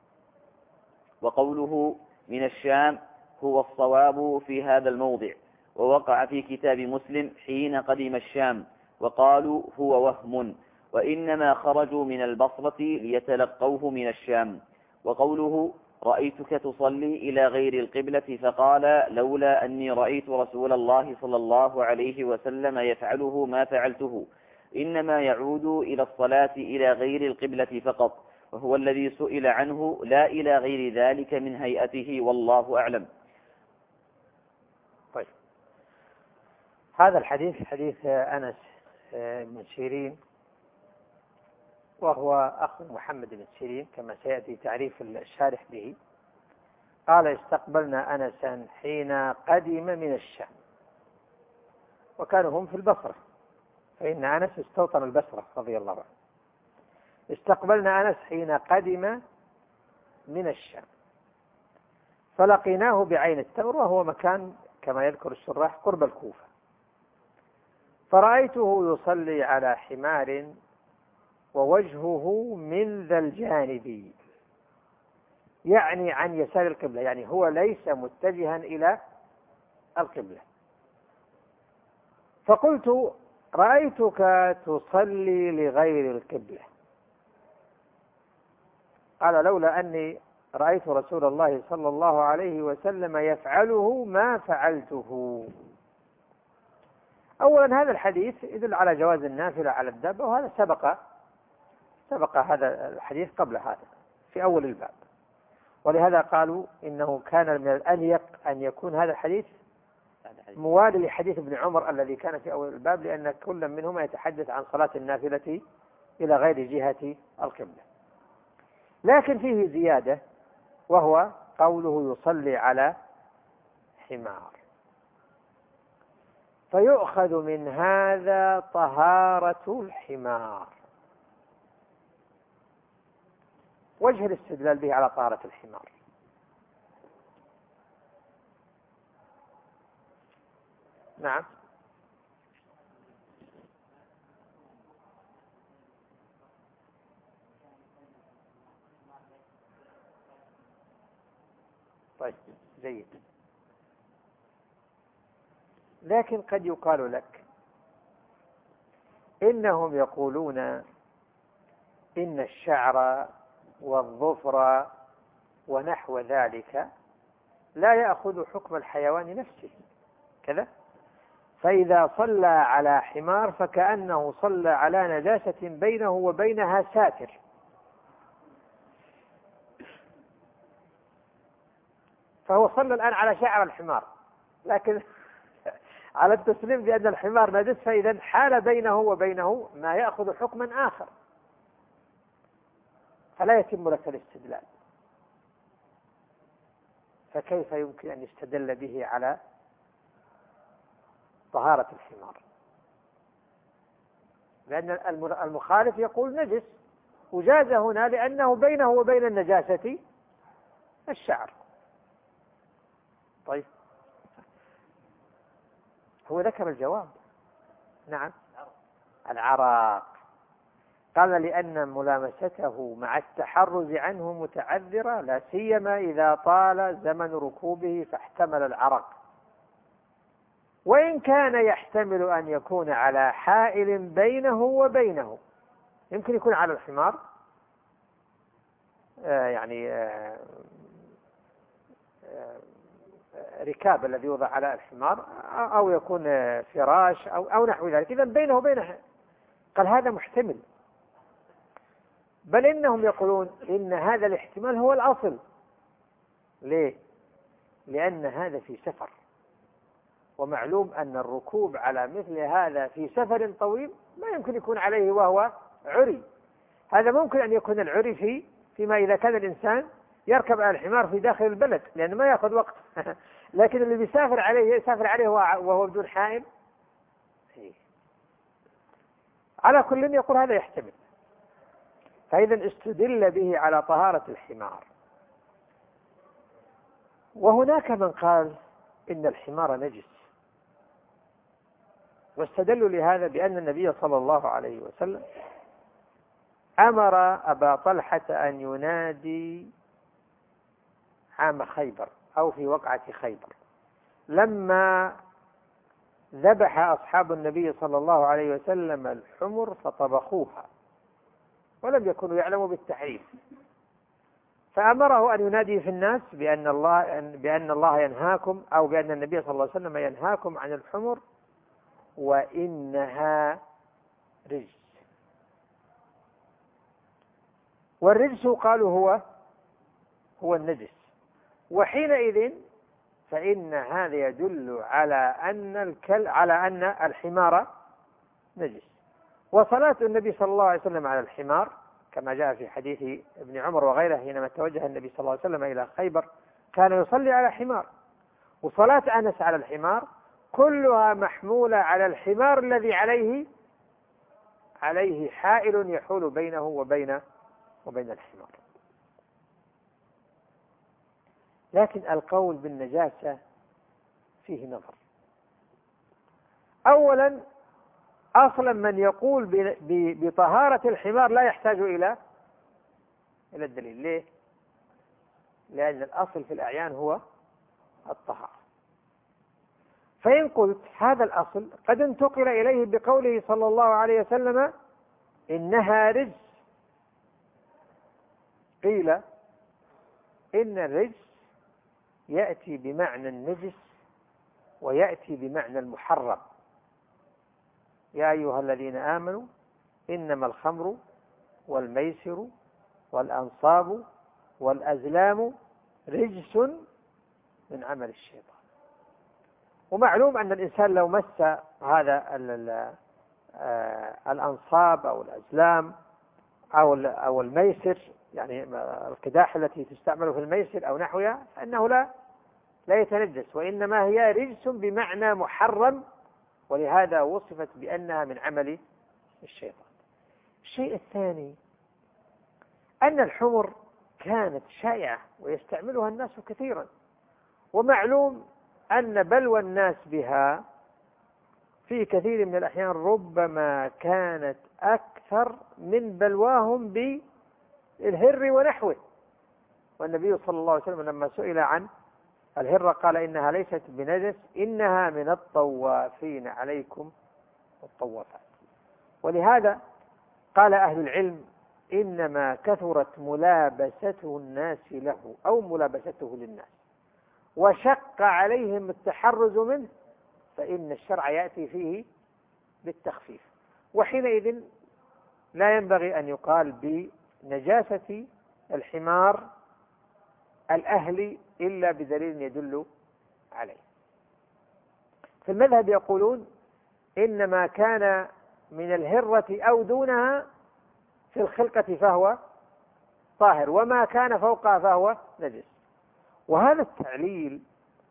وقوله من الشام هو الصواب في هذا الموضع، ووقع في كتاب مسلم حين قدم الشام، وقالوا هو وهم، وإنما خرجوا من البصرة ليتلقوه من الشام. وقوله رأيتك تصلي إلى غير القبلة فقال: لولا أني رأيت رسول الله صلى الله عليه وسلم يفعله ما فعلته، إنما يعود إلى الصلاة إلى غير القبلة فقط، وهو الذي سئل عنه، لا إلى غير ذلك من هيئته، والله أعلم. طيب، هذا الحديث حديث أنس بن سيرين، وهو أخو محمد بن سيرين كما سيأتي تعريف الشارح به. قال: استقبلنا أنسا حين قدم من الشام، وكانوا هم في البصرة، فإن أنس استوطن البصرة رضي الله عنه. استقبلنا أنس حين قدم من الشام فلقيناه بعين التمر، وهو مكان كما يذكر الشراح قرب الكوفة. فرأيته يصلي على حمار ووجهه من ذا الجانب، يعني عن يسار القبلة، يعني هو ليس متجها إلى القبلة. فقلت: رأيتك تصلي لغير القبلة. قال: لولا أني رأيت رسول الله صلى الله عليه وسلم يفعله ما فعلته. أولا، هذا الحديث يدل على جواز النافلة على الدابة، وهذا سبق هذا الحديث قبل هذا في أول الباب، ولهذا قالوا إنه كان من الأليق أن يكون هذا الحديث موالي لحديث ابن عمر الذي كان في أول الباب، لأن كل منهما يتحدث عن صلاة النافلة إلى غير جهة القبلة. لكن فيه زيادة، وهو قوله يصلي على حمار، فيؤخذ من هذا طهارة الحمار. وجه الاستدلال به على طهارة الحمار: نعم، طيب، جيد. لكن قد يقال لك إنهم يقولون إن الشعر والظفر ونحو ذلك لا يأخذ حكم الحيوان نفسه كذا، فإذا صلى على حمار فكأنه صلى على نجاسة بينه وبينها ساتر، فهو صلى الآن على شعر الحمار، لكن على التسليم بأن الحمار نجس، فإذا حال بينه وبينه ما يأخذ حكما آخر، فلا يتم لك الاستدلال. فكيف يمكن أن يستدل به على طهارة الحمار؟ لأن المخالف يقول نجس، وجاز هنا لأنه بينه وبين النجاسة الشعر. طيب، هو ذكر الجواب. نعم، العراق. قال لأن ملامسته مع التحرز عنه متعذرة، لا سيما إذا طال زمن ركوبه فاحتمل العرق، وإن كان يحتمل أن يكون على حائل بينه وبينه. يمكن يكون على الحمار، ركاب الذي يوضع على الحمار، أو يكون فراش أو نحو ذلك. إذن بينه وبينه، قال هذا محتمل، بل إنهم يقولون إن هذا الاحتمال هو الأصل. ليه؟ لأن هذا في سفر، ومعلوم أن الركوب على مثل هذا في سفر طويل ما يمكن يكون عليه وهو عري. هذا ممكن أن يكون العري فيما إذا كان الإنسان يركب على الحمار في داخل البلد، لأنه ما يأخذ وقت. لكن اللي بيسافر عليه يسافر عليه وهو بدون حائل. على كل يقول هذا يحتمل، فإذا استدل به على طهارة الحمار. وهناك من قال إن الحمار نجس، واستدلوا لهذا بأن النبي صلى الله عليه وسلم أمر أبا طلحة أن ينادي عام خيبر أو في وقعة خيبر، لما ذبح أصحاب النبي صلى الله عليه وسلم الحمر فطبخوها ولم يكونوا يعلموا بالتحريم، فأمره أن ينادي في الناس بأن الله ينهاكم، أو بأن النبي صلى الله عليه وسلم ينهاكم عن الحمر وإنها رجس. والرجس قالوا هو النجس، وحينئذ فإن هذا يدل على أن الحمار نجس. وصلاة النبي صلى الله عليه وسلم على الحمار كما جاء في حديث ابن عمر وغيره، حينما توجه النبي صلى الله عليه وسلم إلى خيبر كان يصلي على حمار، وصلاة أنس على الحمار كلها محمولة على الحمار الذي عليه حائل يحول بينه وبين الحمار. لكن القول بالنجاسة فيه نظر. أولا، أصلا من يقول بطهارة الحمار لا يحتاج إلى الدليل. ليه؟ لأن الأصل في الأعيان هو الطهارة. فإن قلت هذا الأصل قد انتقل إليه بقوله صلى الله عليه وسلم إنها رجس، قيل إن الرجس يأتي بمعنى النجس ويأتي بمعنى المحرم. يا أيها الذين آمنوا إنما الخمر والميسر والأنصاب والأزلام رجس من عمل الشيطان. ومعلوم أن الإنسان لو مس هذا الأنصاب أو الأزلام أو الميسر، يعني القداح التي تستعمل في الميسر أو نحوها، فإنه لا يتنجس، وإنما هي رجس بمعنى محرم، ولهذا وصفت بأنها من عمل الشيطان. الشيء الثاني أن الحمر كانت شائعة ويستعملها الناس كثيرا، ومعلوم أن بلوى الناس بها في كثير من الأحيان ربما كانت أكثر من بلواهم بالهر ونحوه. والنبي صلى الله عليه وسلم لما سئل عن الهرة قال إنها ليست بنجس، إنها من الطوافين عليكم والطوافات. ولهذا قال أهل العلم إنما كثرت ملابسته الناس له أو ملابسته للناس وشق عليهم التحرز منه، فإن الشرع يأتي فيه بالتخفيف، وحينئذ لا ينبغي أن يقال بنجاسة الحمار الأهلي إلا بدليل يدل عليه. في المذهب يقولون إنما كان من الهرة أو دونها في الخلقة فهو طاهر، وما كان فوقها فهو نجس. وهذا التعليل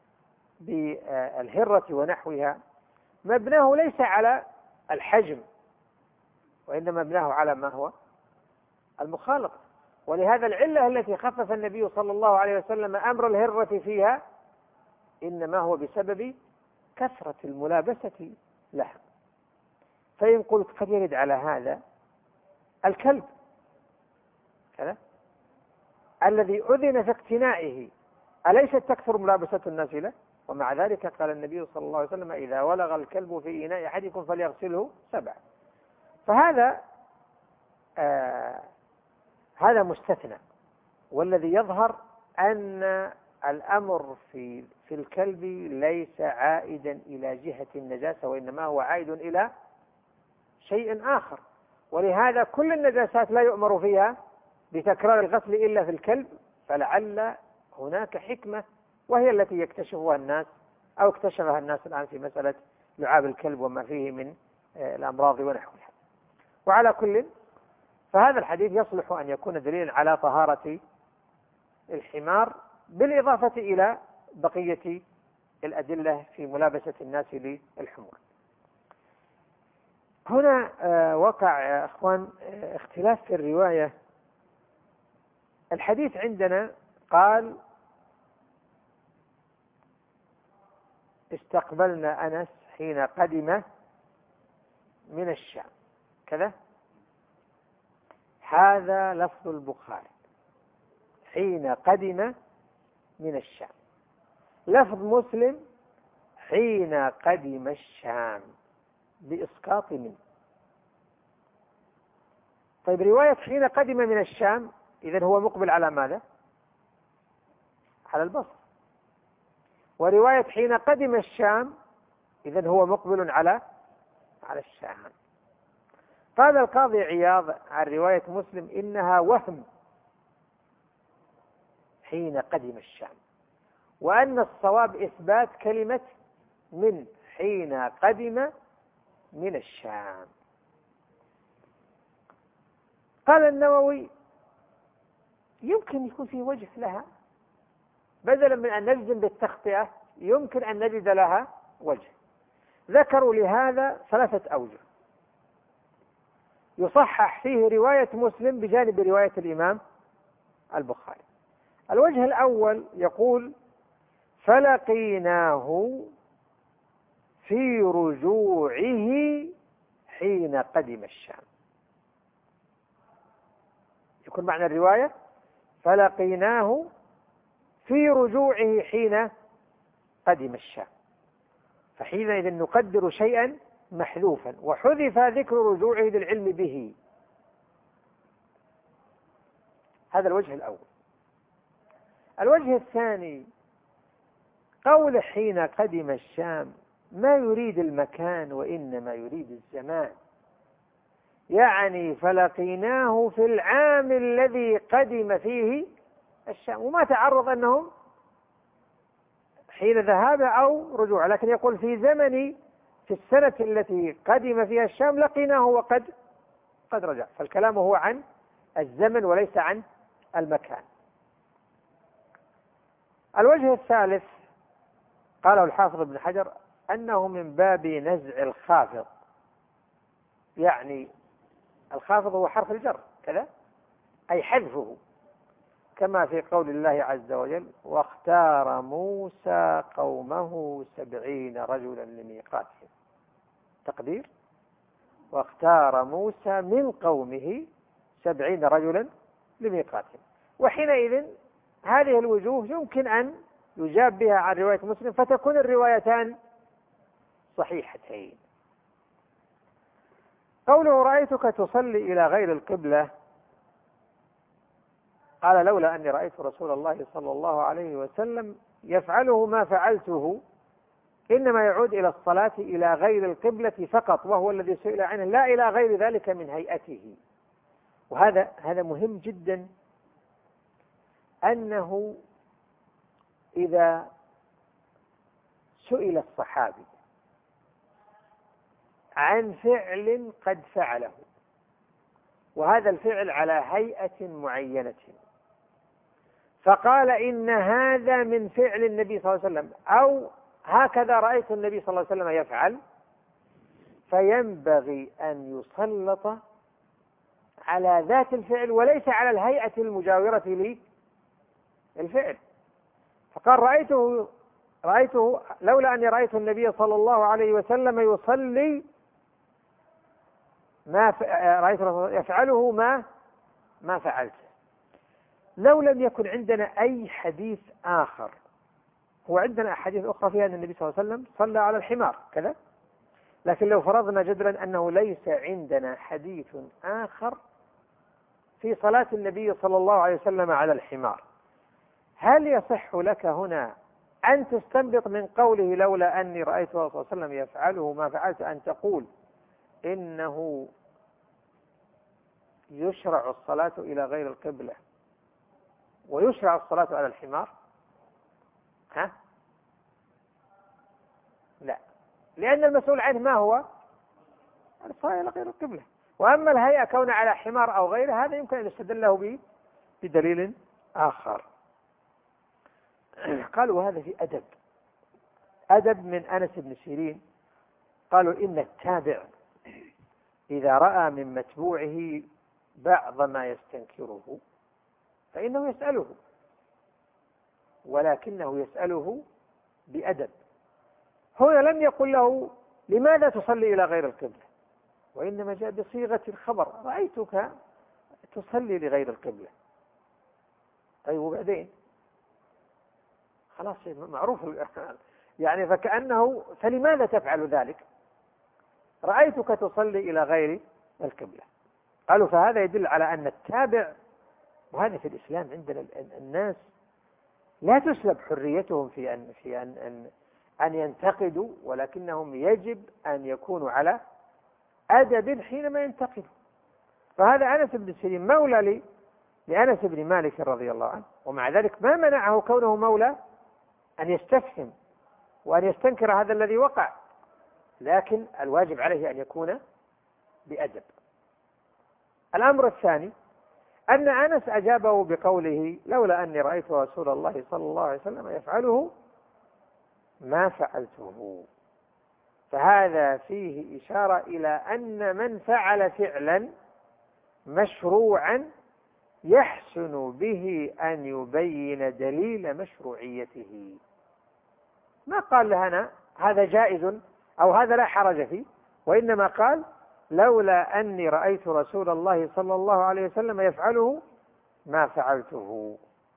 بالهرة ونحوها مبناه ليس على الحجم، وإنما مبناه على ما هو المخالطة. ولهذا العلة التي خفف النبي صلى الله عليه وسلم أمر الهرة فيها إنما هو بسبب كثرة الملابسة لها. فإن قلت قد يرد على هذا الكلب كذا الذي أذن في اقتنائه، أليست تكثر ملابسة الناس له؟ ومع ذلك قال النبي صلى الله عليه وسلم: إذا ولغ الكلب في إناء أحدكم فليغسله 7. فهذا هذا مستثنى. والذي يظهر أن الأمر في الكلب ليس عائدا إلى جهة النجاسة، وإنما هو عائد إلى شيء آخر. ولهذا كل النجاسات لا يؤمر فيها بتكرار الغسل إلا في الكلب، فلعل هناك حكمة وهي التي يكتشفها الناس أو اكتشفها الناس الآن في مسألة لعاب الكلب وما فيه من الأمراض ونحوها. وعلى كل، فهذا الحديث يصلح أن يكون دليلا على طهارة الحمار، بالإضافة إلى بقية الأدلة في ملابسة الناس للحمور. هنا وقع يا أخوان اختلاف في الرواية. الحديث عندنا قال: استقبلنا أنس حين قدم من الشام كذا. هذا لفظ البخاري، حين قدم من الشام. لفظ مسلم: حين قدم الشام، بإسقاط من. طيب، رواية حين قدم من الشام إذن هو مقبل على ماذا؟ على البصر. ورواية حين قدم الشام إذن هو مقبل على الشام. قال القاضي عياض عن رواية مسلم: إنها وهم حين قدم الشام، وأن الصواب إثبات كلمة من حين قدم من الشام. قال النووي: يمكن يكون في وجه لها، بدلا من أن نجزم بالتخطئة يمكن أن نجد لها وجه. ذكروا لهذا 3 أوجه يصحح فيه رواية مسلم بجانب رواية الإمام البخاري. الوجه الأول يقول: فلقيناه في رجوعه حين قدم الشام. يكون معنى الرواية: فلقيناه في رجوعه حين قدم الشام، فحينئذ نقدر شيئا محذوفا، وحذف ذكر رجوعه للعلم به. هذا الوجه الأول. الوجه الثاني: قول حين قدم الشام ما يريد المكان وإنما يريد الزمان، يعني فلقيناه في العام الذي قدم فيه الشام، وما تعرض أنهم حين ذهاب أو رجوع، لكن يقول في زمن، في السنة التي قدم فيها الشام لقيناه وقد رجع. فالكلام هو عن الزمن وليس عن المكان. الوجه الثالث قاله الحافظ ابن حجر أنه من باب نزع الخافض، يعني الخافض هو حرف الجر كذا، أي حذفه، كما في قول الله عز وجل: واختار موسى قومه 70 رجلا لميقاتهم. تقدير: واختار موسى من قومه 70 رجلا لميقاتهم. وحينئذ هذه الوجوه يمكن أن يجاب بها عن رواية مسلم، فتكون الروايتان صحيحتين. قوله: رأيتك تصلي إلى غير القبلة، قال: لولا أني رأيت رسول الله صلى الله عليه وسلم يفعله ما فعلته، إنما يعود إلى الصلاة إلى غير القبلة فقط، وهو الذي سئل عنه، لا إلى غير ذلك من هيئته. وهذا مهم جدا، أنه إذا سئل الصحابي عن فعل قد فعله، وهذا الفعل على هيئة معينة، فقال إن هذا من فعل النبي صلى الله عليه وسلم، أو هكذا رأيت النبي صلى الله عليه وسلم يفعل، فينبغي أن يسلط على ذات الفعل وليس على الهيئة المجاورة للفعل. فقال رأيته لولا أني رأيت النبي صلى الله عليه وسلم يصلي رأيت يفعله ما فعلت. لو لم يكن عندنا أي حديث آخر، هو عندنا أحاديث أخرى فيها أن النبي صلى الله عليه وسلم صلى على الحمار كذا، لكن لو فرضنا جدلا أنه ليس عندنا حديث آخر في صلاة النبي صلى الله عليه وسلم على الحمار، هل يصح لك هنا أن تستنبط من قوله لولا أني رأيت صلى الله عليه وسلم يفعله ما فعلت أن تقول إنه يشرع الصلاة إلى غير القبلة ويشرع الصلاة على الحمار؟ لا، لأن المسؤول عنه ما هو؟ الصلاة إلى غير القبلة. وأما الهيئة كون على حمار أو غيره هذا يمكن أن يستدل له بدليل آخر. قالوا وهذا في أدب من أنس بن سيرين. قالوا إن التابع إذا رأى من متبوعه بعض ما يستنكره فإنه يسأله، ولكنه يسأله بأدب. هنا لم يقل له لماذا تصلي إلى غير القبلة، وإنما جاء بصيغة الخبر رأيتك تصلي لغير القبلة. طيب وبعدين خلاص معروف يعني فكأنه فلماذا تفعل ذلك؟ رأيتك تصلي إلى غير القبلة. قالوا فهذا يدل على أن التابع، وهذا في الإسلام عندنا الناس لا تسلب حريتهم في أن ينتقدوا، ولكنهم يجب أن يكونوا على أدب حينما ينتقدوا. فهذا أنس بن سيرين مولى لأنس بن مالك رضي الله عنه، ومع ذلك ما منعه كونه مولى أن يستفهم وأن يستنكر هذا الذي وقع، لكن الواجب عليه أن يكون بأدب. الأمر الثاني أن أنس أجابه بقوله لولا أني رأيت رسول الله صلى الله عليه وسلم يفعله ما فعلته. فهذا فيه إشارة إلى أن من فعل فعلا مشروعا يحسن به أن يبين دليل مشروعيته، ما قال لنا هذا جائز أو هذا لا حرج فيه، وإنما قال لولا أني رأيت رسول الله صلى الله عليه وسلم يفعله ما فعلته.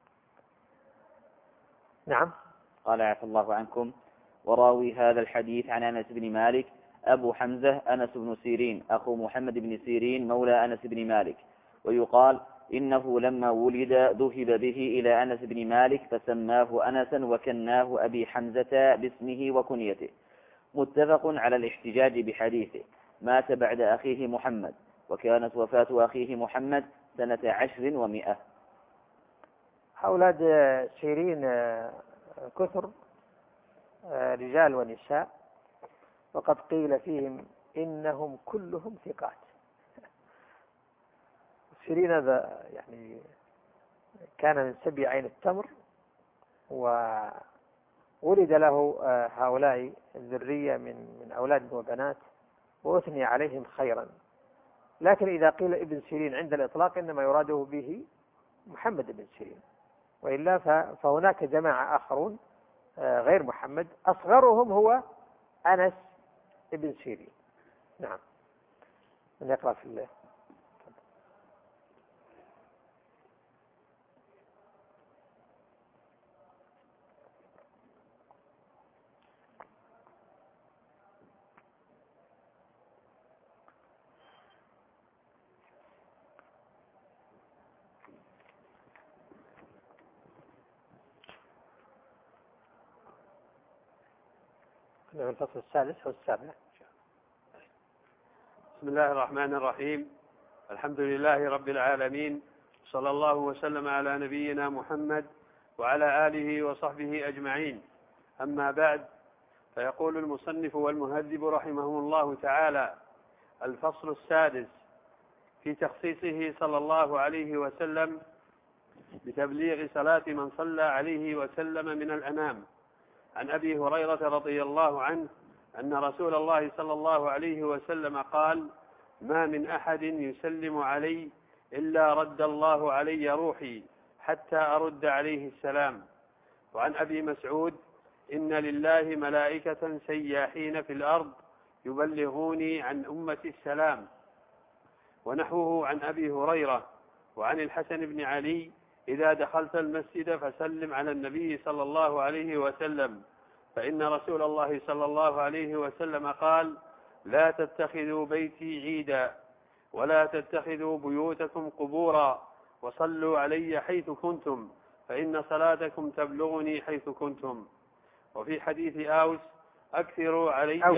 نعم. قال عفى الله عنكم: وراوي هذا الحديث عن أنس بن مالك أبو حمزة أنس بن سيرين أخو محمد بن سيرين مولى أنس بن مالك، ويقال إنه لما ولد ذهب به إلى أنس بن مالك فسماه أنسا وكناه أبي حمزة باسمه وكنيته. متفق على الاحتجاج بحديثه. مات بعد أخيه محمد، وكانت وفاة أخيه محمد سنة 10 و100. أولاد سيرين كثر رجال ونساء، وقد قيل فيهم إنهم كلهم ثقات. سيرين هذا يعني كان من سبي عين التمر، وولد له هؤلاء الذرية من أولاد وبنات، وأثني عليهم خيرا. لكن إذا قيل ابن سيرين عند الإطلاق إنما يراده به محمد بن سيرين، وإلا فهناك جماعة آخرون غير محمد، أصغرهم هو أنس بن سيرين. نعم. من يقرأ في الله. الفصل السادس والسابع. بسم الله الرحمن الرحيم. الحمد لله رب العالمين، صلى الله وسلم على نبينا محمد وعلى آله وصحبه أجمعين. أما بعد، فيقول المصنف والمهذب رحمه الله تعالى: الفصل السادس في تخصيصه صلى الله عليه وسلم بتبليغ صلاة من صلى عليه وسلم من الأنام. عن أبي هريرة رضي الله عنه أن رسول الله صلى الله عليه وسلم قال: ما من أحد يسلم علي إلا رد الله علي روحي حتى أرد عليه السلام. وعن أبي مسعود: إن لله ملائكة سياحين في الأرض يبلغوني عن أمتي السلام. ونحوه عن أبي هريرة. وعن الحسن بن علي: إذا دخلت المسجد فسلم على النبي صلى الله عليه وسلم، فإن رسول الله صلى الله عليه وسلم قال: لا تتخذوا بيتي عيدا ولا تتخذوا بيوتكم قبورا وصلوا علي حيث كنتم فإن صلاتكم تبلغني حيث كنتم. وفي حديث أوس: أكثروا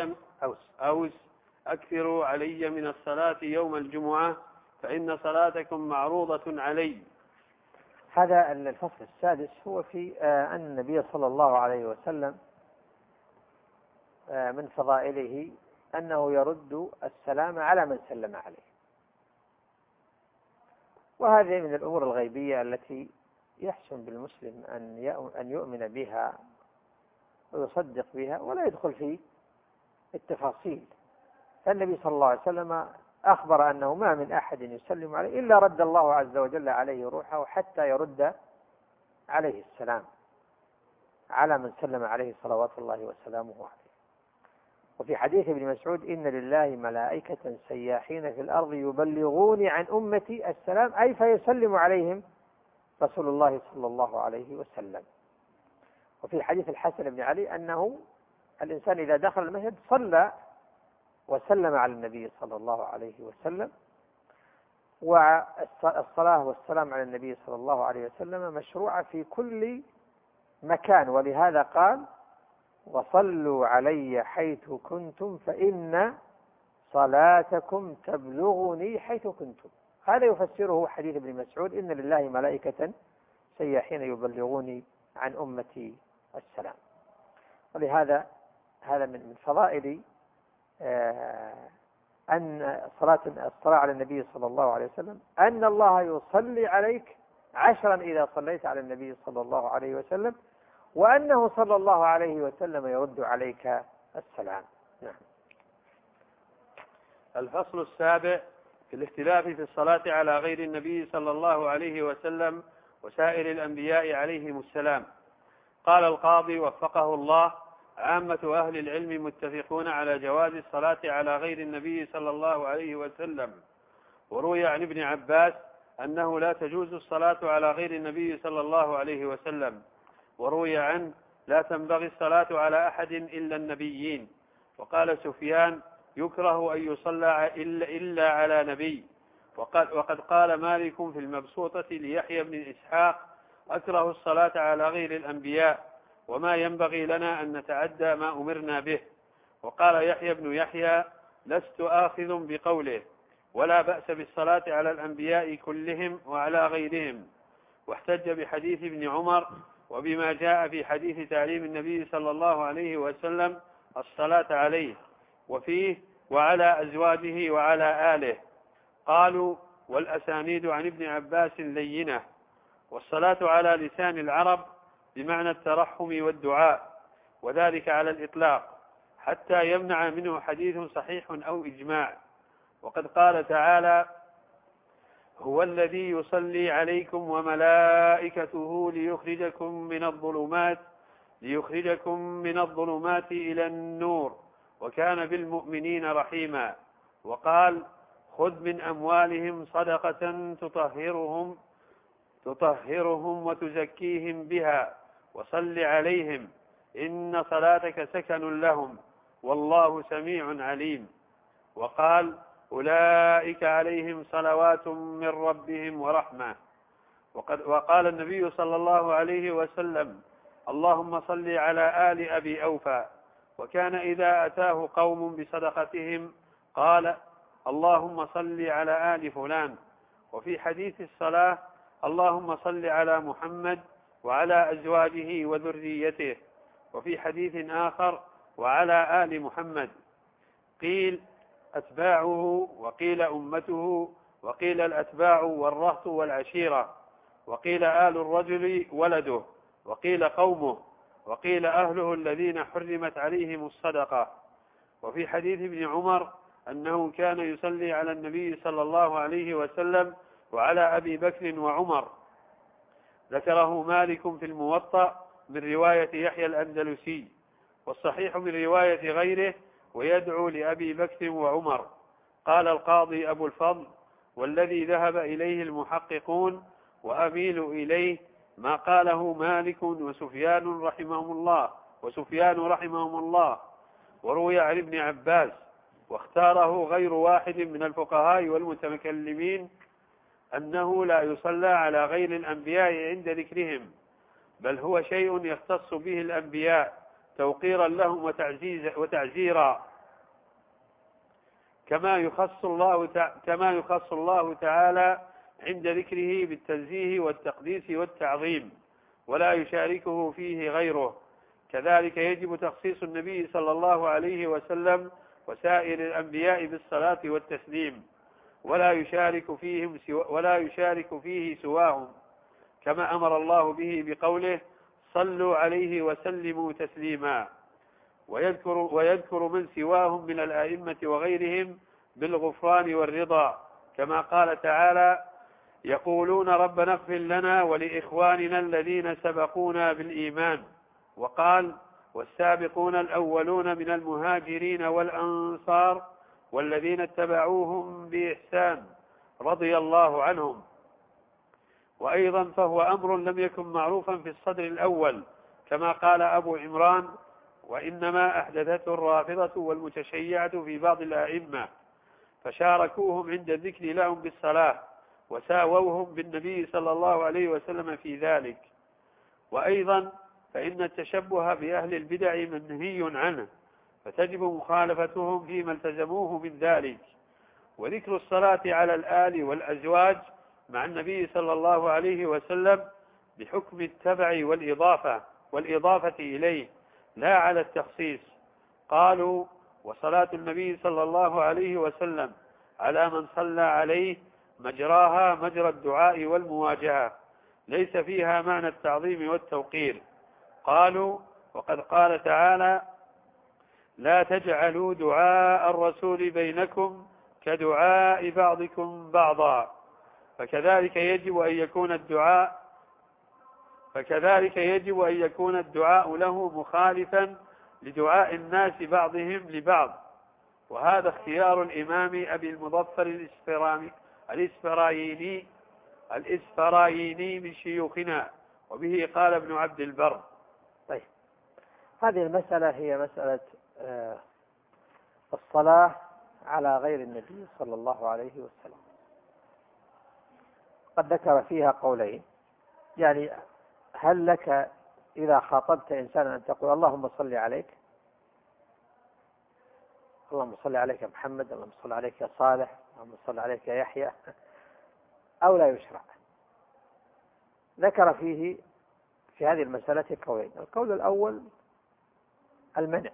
علي من الصلاة يوم الجمعة فإن صلاتكم معروضة علي. هذا الفصل السادس هو في أن النبي صلى الله عليه وسلم من فضائله أنه يرد السلام على من سلم عليه، وهذه من الأمور الغيبية التي يحسن بالمسلم أن يؤمن بها ويصدق بها ولا يدخل في التفاصيل. فالنبي صلى الله عليه وسلم أخبر أنه ما من أحد يسلم عليه إلا رد الله عز وجل عليه روحه حتى يرد عليه السلام على من سلم عليه صلوات الله وسلامه عليه. وفي حديث ابن مسعود: إن لله ملائكة سياحين في الأرض يبلغوني عن أمتي السلام، أي فيسلم عليهم رسول الله صلى الله عليه وسلم. وفي حديث الحسن بن علي أنه الإنسان إذا دخل المسجد صلى وسلم على النبي صلى الله عليه وسلم. والصلاة والسلام على النبي صلى الله عليه وسلم مشروعة في كل مكان، ولهذا قال: وصلوا علي حيث كنتم فإن صلاتكم تبلغني حيث كنتم. هذا يفسره حديث ابن مسعود: إن لله ملائكة سياحين يبلغوني عن أمتي السلام. ولهذا هذا من فضائل أن الصلاة على النبي صلى الله عليه وسلم أن الله يصلي عليك 10 إذا صليت على النبي صلى الله عليه وسلم، وأنه صلى الله عليه وسلم يرد عليك السلام. نعم. الفصل السابع في الاختلاف في الصلاة على غير النبي صلى الله عليه وسلم وسائر الأنبياء عليهم السلام. قال القاضي وفقه الله: عامة أهل العلم متفقون على جواز الصلاة على غير النبي صلى الله عليه وسلم. وروي عن ابن عباس أنه لا تجوز الصلاة على غير النبي صلى الله عليه وسلم. وروي عنه: لا تنبغي الصلاة على أحد إلا النبيين. وقال سفيان: يكره أن يصلى إلا على نبي. وقد قال مالك في المبسوطة ليحيى بن إسحاق: أكره الصلاة على غير الأنبياء وما ينبغي لنا أن نتعدى ما أمرنا به. وقال يحيى بن يحيى: لست آخذ بقوله، ولا بأس بالصلاة على الأنبياء كلهم وعلى غيرهم. واحتج بحديث ابن عمر وبما جاء في حديث تعليم النبي صلى الله عليه وسلم الصلاة عليه، وفيه: وعلى أزواجه وعلى آله. قالوا: والأسانيد عن ابن عباس لينة. والصلاة على لسان العرب بمعنى الترحم والدعاء، وذلك على الإطلاق حتى يمنع منه حديث صحيح أو إجماع. وقد قال تعالى: هو الذي يصلي عليكم وملائكته ليخرجكم من الظلمات إلى النور وكان بالمؤمنين رحيما. وقال: خذ من أموالهم صدقة تطهرهم وتزكيهم بها وصل عليهم إن صلاتك سكن لهم والله سميع عليم. وقال: أولئك عليهم صلوات من ربهم ورحمة. وقال النبي صلى الله عليه وسلم: اللهم صل على آل أبي أوفى. وكان إذا أتاه قوم بصدقتهم قال: اللهم صل على آل فلان. وفي حديث الصلاة: اللهم صل على محمد وعلى أزواجه وذريته. وفي حديث آخر: وعلى آل محمد. قيل أتباعه، وقيل أمته، وقيل الأتباع والرهط والعشيرة، وقيل آل الرجل ولده، وقيل قومه، وقيل أهله الذين حرمت عليهم الصدقة. وفي حديث ابن عمر أنه كان يصلي على النبي صلى الله عليه وسلم وعلى أبي بكر وعمر، ذكره مالك في الموطأ من رواية يحيى الأندلسي، والصحيح من رواية غيره ويدعو لأبي بكر وعمر. قال القاضي أبو الفضل: والذي ذهب إليه المحققون وأميل إليه ما قاله مالك وسفيان رحمهم الله، وروي عن ابن عباس، واختاره غير واحد من الفقهاء والمتكلمين، أنه لا يصلى على غير الأنبياء عند ذكرهم، بل هو شيء يختص به الأنبياء توقيرا لهم وتعزيرا، كما يخص الله تعالى عند ذكره بالتنزيه والتقديس والتعظيم، ولا يشاركه فيه غيره. كذلك يجب تخصيص النبي صلى الله عليه وسلم وسائر الأنبياء بالصلاة والتسليم، ولا يشارك فيه سواهم، كما أمر الله به بقوله: صلوا عليه وسلموا تسليما. ويذكر من سواهم من الأئمة وغيرهم بالغفران والرضا، كما قال تعالى: يقولون ربنا اغفر لنا ولإخواننا الذين سبقونا بالإيمان. وقال: والسابقون الأولون من المهاجرين والأنصار والذين اتبعوهم بإحسان رضي الله عنهم. وأيضا فهو أمر لم يكن معروفا في الصدر الأول، كما قال أبو عمران: وإنما أحدثته الرافضة والمتشيعة في بعض الأئمة، فشاركوهم عند الذكر لهم بالصلاة، وساووهم بالنبي صلى الله عليه وسلم في ذلك. وأيضا فإن التشبه بأهل البدع منهي عنه، فتجب مخالفتهم فيما التزموه من ذلك. وذكر الصلاة على الآل والأزواج مع النبي صلى الله عليه وسلم بحكم التبع والإضافة إليه، لا على التخصيص. قالوا: وصلاة النبي صلى الله عليه وسلم على من صلى عليه مجراها مجرى الدعاء والمواجهة، ليس فيها معنى التعظيم والتوقير. قالوا: وقد قال تعالى: لا تجعلوا دعاء الرسول بينكم كدعاء بعضكم بعضا. فكذلك يجب أن يكون الدعاء له مخالفا لدعاء الناس بعضهم لبعض. وهذا اختيار الإمام أبي المظفر الإسفرايني من شيوخنا، وبه قال ابن عبد البر. طيب، هذه المسألة هي مسألة الصلاة على غير النبي صلى الله عليه وسلم. قد ذكر فيها قولين، يعني هل لك إذا خاطبت إنسانا أن تقول اللهم صل عليك، اللهم صل عليك يا محمد، اللهم صل عليك يا صالح، اللهم صل عليك يا يحيى، أو لا يشرع؟ ذكر فيه في هذه المسألة قولين. القول الأول المنع،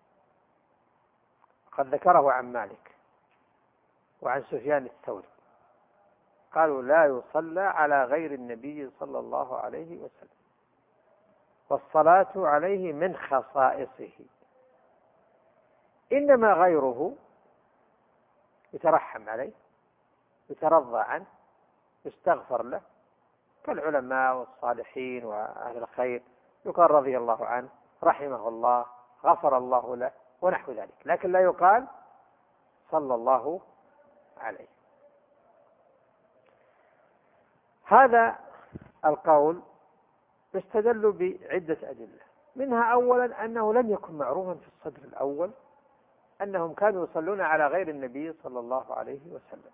قد ذكره عن مالك وعن سفيان الثوري، قالوا لا يصلى على غير النبي صلى الله عليه وسلم، والصلاة عليه من خصائصه، إنما غيره يترحم عليه، يترضى عنه، يستغفر له، كالعلماء والصالحين وأهل الخير، يقال رضي الله عنه، رحمه الله، غفر الله له، ونحو ذلك، لكن لا يقال صلى الله عليه. هذا القول يستدل بعدة أدلة، منها أولا أنه لم يكن معروفا في الصدر الأول أنهم كانوا يصلون على غير النبي صلى الله عليه وسلم.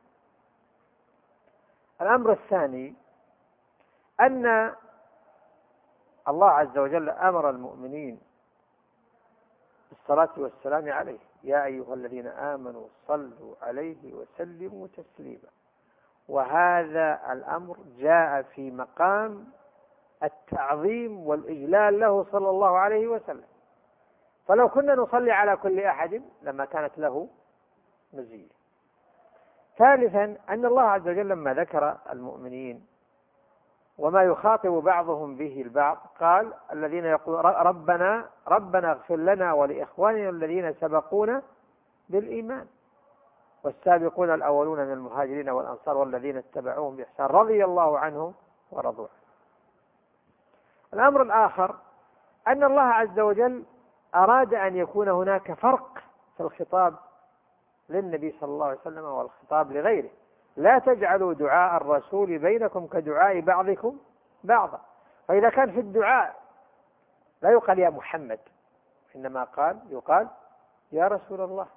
الأمر الثاني أن الله عز وجل أمر المؤمنين بالصلاة والسلام عليه: يا أيها الذين آمنوا صلوا عليه وسلموا تسليما. وهذا الأمر جاء في مقام التعظيم والإجلال له صلى الله عليه وسلم، فلو كنا نصلي على كل أحد لما كانت له مزية. ثالثا أن الله عز وجل لما ذكر المؤمنين وما يخاطب بعضهم به البعض قال الذين يقولون ربنا اغفر لنا ولإخواننا الذين سبقونا بالإيمان والسابقون الأولون من المهاجرين والأنصار والذين اتبعوهم بإحسان رضي الله عنهم ورضوا عنه. الأمر الآخر أن الله عز وجل أراد أن يكون هناك فرق في الخطاب للنبي صلى الله عليه وسلم والخطاب لغيره. لا تجعلوا دعاء الرسول بينكم كدعاء بعضكم بعضا. فإذا كان في الدعاء لا يقال يا محمد، إنما يقال يا رسول الله،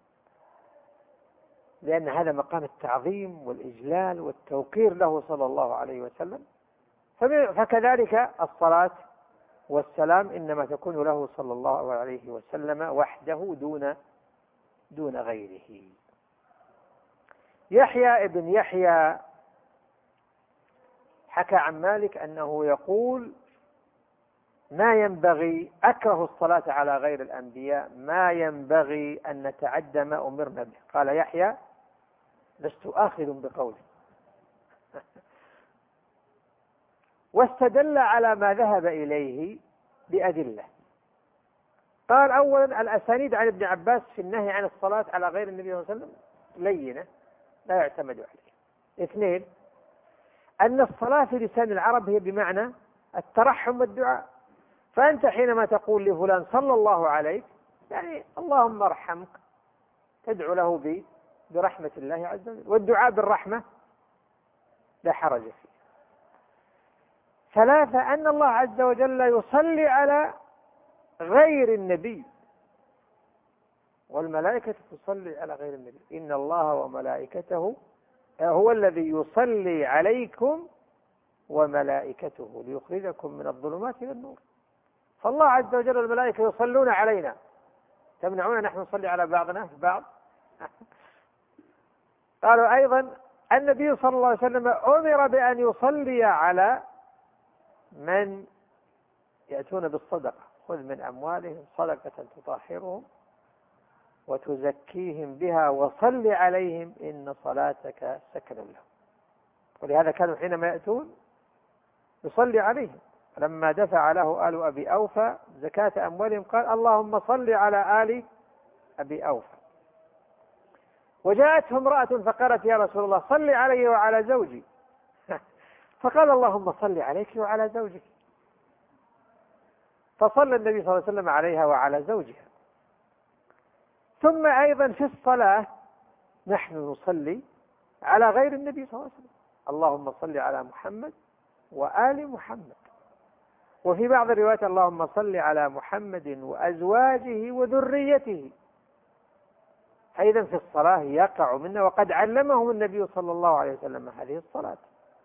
لأن هذا مقام التعظيم والإجلال والتوقير له صلى الله عليه وسلم. فكذلك الصلاة والسلام إنما تكون له صلى الله عليه وسلم وحده دون غيره. يحيى ابن يحيى حكى عن مالك أنه يقول ما ينبغي، أكره الصلاة على غير الأنبياء، ما ينبغي أن نتعدى ما أمرنا به. قال يحيى لست آخذ بقوله. واستدل على ما ذهب إليه بأدلة. قال أولا الأسانيد عن ابن عباس في النهي عن الصلاة على غير النبي صلى الله عليه وسلم لينة لا يعتمد عليه. اثنين أن الصلاة في لسان العرب هي بمعنى الترحم والدعاء، فأنت حينما تقول لفلان صلى الله عليك يعني اللهم ارحمك، تدعو له برحمة الله عز وجل، والدعاء بالرحمة لا حرج فيه. ثلاثة أن الله عز وجل يصلي على غير النبي والملائكة تصلي على غير النبي، إن الله وملائكته هو الذي يصلي عليكم وملائكته ليخرجكم من الظلمات إلى النور. فالله عز وجل والملائكة يصلون علينا، تمنعون نحن نصلي على بعضنا البعض؟ قالوا أيضا النبي صلى الله عليه وسلم أمر بأن يصلي على من يأتون بالصدقة، خذ من أموالهم صدقة تطهرهم وتزكيهم بها وصل عليهم إن صلاتك سكن لهم. ولهذا كانوا حينما يأتون يصلي عليهم. لما دفع له آل أبي أوفى زكاة أموالهم قال اللهم صل على آل أبي أوفى. وجاءته امرأة فقالت يا رسول الله صل علي وعلى زوجي، فقال اللهم صل عليك وعلى زوجك، فصلى النبي صلى الله عليه وسلم عليها وعلى زوجها. ثم أيضا في الصلاة نحن نصلي على غير النبي صلى الله عليه وسلم، اللهم صل على محمد وآل محمد. وفي بعض الروايات اللهم صل على محمد وأزواجه وذريته. أيضا في الصلاة يقع منا، وقد علمهم النبي صلى الله عليه وسلم هذه الصلاة.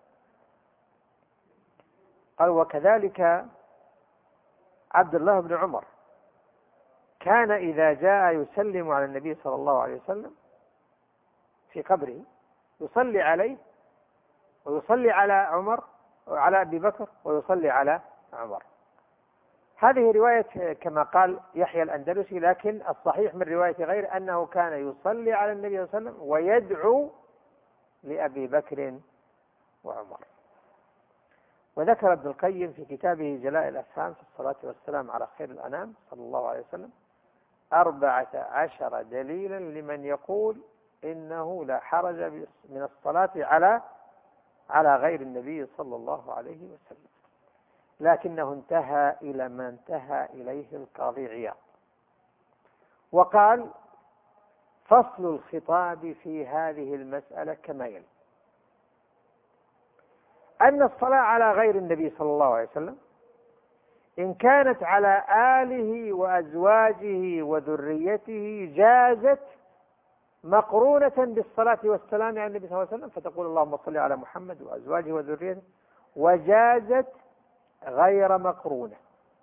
قال وكذلك عبد الله بن عمر كان إذا جاء يسلم على النبي صلى الله عليه وسلم في قبره يصلي عليه ويصلي على عمر وعلى أبي بكر ويصلي على عمر. هذه رواية كما قال يحيى الأندلسي، لكن الصحيح من رواية غير أنه كان يصلي على النبي صلى الله عليه وسلم ويدعو لأبي بكر وعمر. وذكر ابن القيم في كتابه جلاء الأفهام في الصلاة والسلام على خير الأنام صلى الله عليه وسلم 14 دليلا لمن يقول إنه لا حرج من الصلاة على غير النبي صلى الله عليه وسلم، لكنه انتهى إلى ما انتهى إليه القاضي عياض وقال فصل الخطاب في هذه المسألة كما يلي: أن الصلاة على غير النبي صلى الله عليه وسلم إن كانت على آله وأزواجه وذريته جازت مقرونة بالصلاة والسلام على النبي صلى الله عليه وسلم، فتقول اللهم صل على محمد وأزواجه وذريته، وجازت غير مقرونة.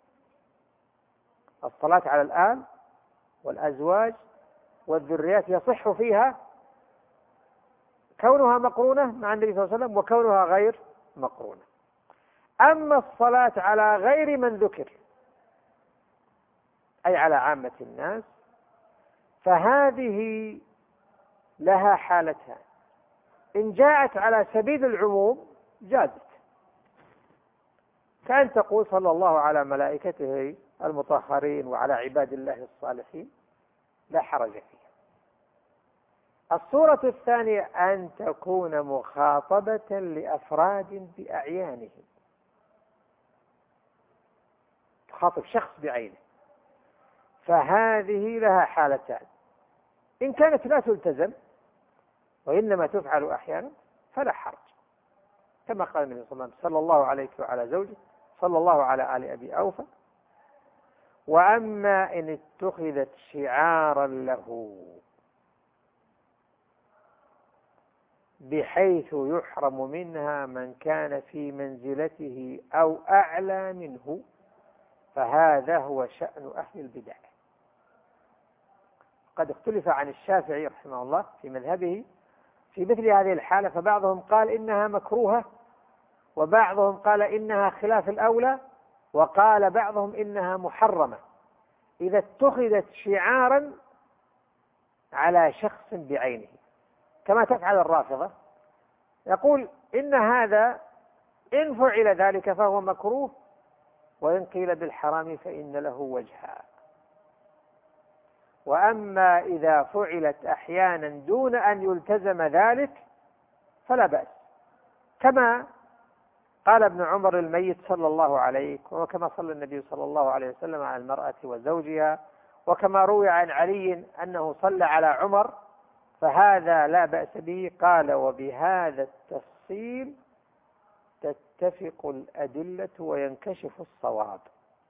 الصلاة على الآل والأزواج والذريات يصح فيها كونها مقرونة مع النبي صلى الله عليه وسلم وكونها غير مقرونة. أما الصلاة على غير من ذكر أي على عامة الناس، فهذه لها حالتان. إن جاءت على سبيل العموم جازت، كأن تقول صلى الله على ملائكته المطهرين وعلى عباد الله الصالحين، لا حرج فيها. الصورة الثانية أن تكون مخاطبة لأفراد بأعيانهم، تخاطب شخص بعينه، فهذه لها حالتان. إن كانت لا تلتزم وإنما تفعل أحيانا فلا حرج، كما قال النبي صلى الله عليه وسلم: صلى الله عليك وعلى زوجك، صلى الله على آل أبي أوفى. وأما إن اتخذت شعارا له بحيث يحرم منها من كان في منزلته أو أعلى منه، فهذا هو شأن أهل البدع. قد اختلف عن الشافعي رحمه الله في مذهبه في مثل هذه الحالة، فبعضهم قال إنها مكروهة، وبعضهم قال إنها خلاف الأولى، وقال بعضهم إنها محرمة إذا اتخذت شعارا على شخص بعينه، كما تفعل الرافضة. يقول إن هذا إن فعل ذلك فهو مكروه، وإن قيل بالحرام فإن له وجها. وأما إذا فعلت أحيانا دون أن يلتزم ذلك فلا بأس، كما قال ابن عمر الميت صلى الله عليه، وكما صلى النبي صلى الله عليه وسلم على المرأة وزوجها، وكما روي عن علي أنه صلى على عمر، فهذا لا بأس به. قال: وبهذا التفصيل تتفق الأدلة وينكشف الصواب.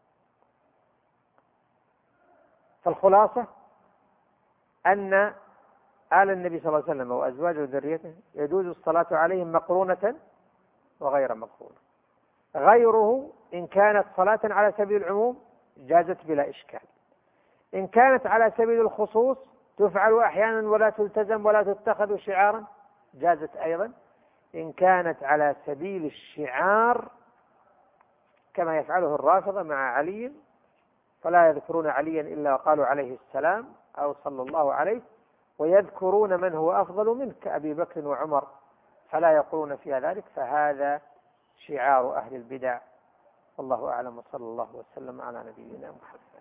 فالخلاصة أن آل النبي صلى الله عليه وسلم وأزواجه وذريته يجوز الصلاة عليهم مقرونة وغير مقرونة. غيره إن كانت صلاة على سبيل العموم جازت بلا إشكال، إن كانت على سبيل الخصوص تفعل أحيانا ولا تلتزم ولا تتخذ شعارا جازت أيضا. إن كانت على سبيل الشعار كما يفعله الرافضة مع علي، فلا يذكرون عليا إلا وقالوا عليه السلام أو صلى الله عليه، ويذكرون من هو أفضل منه كأبي بكر وعمر، فلا يقولون فيها ذلك، فهذا شعار أهل البدع. والله أعلم، وصلى الله وسلم على نبينا محمد.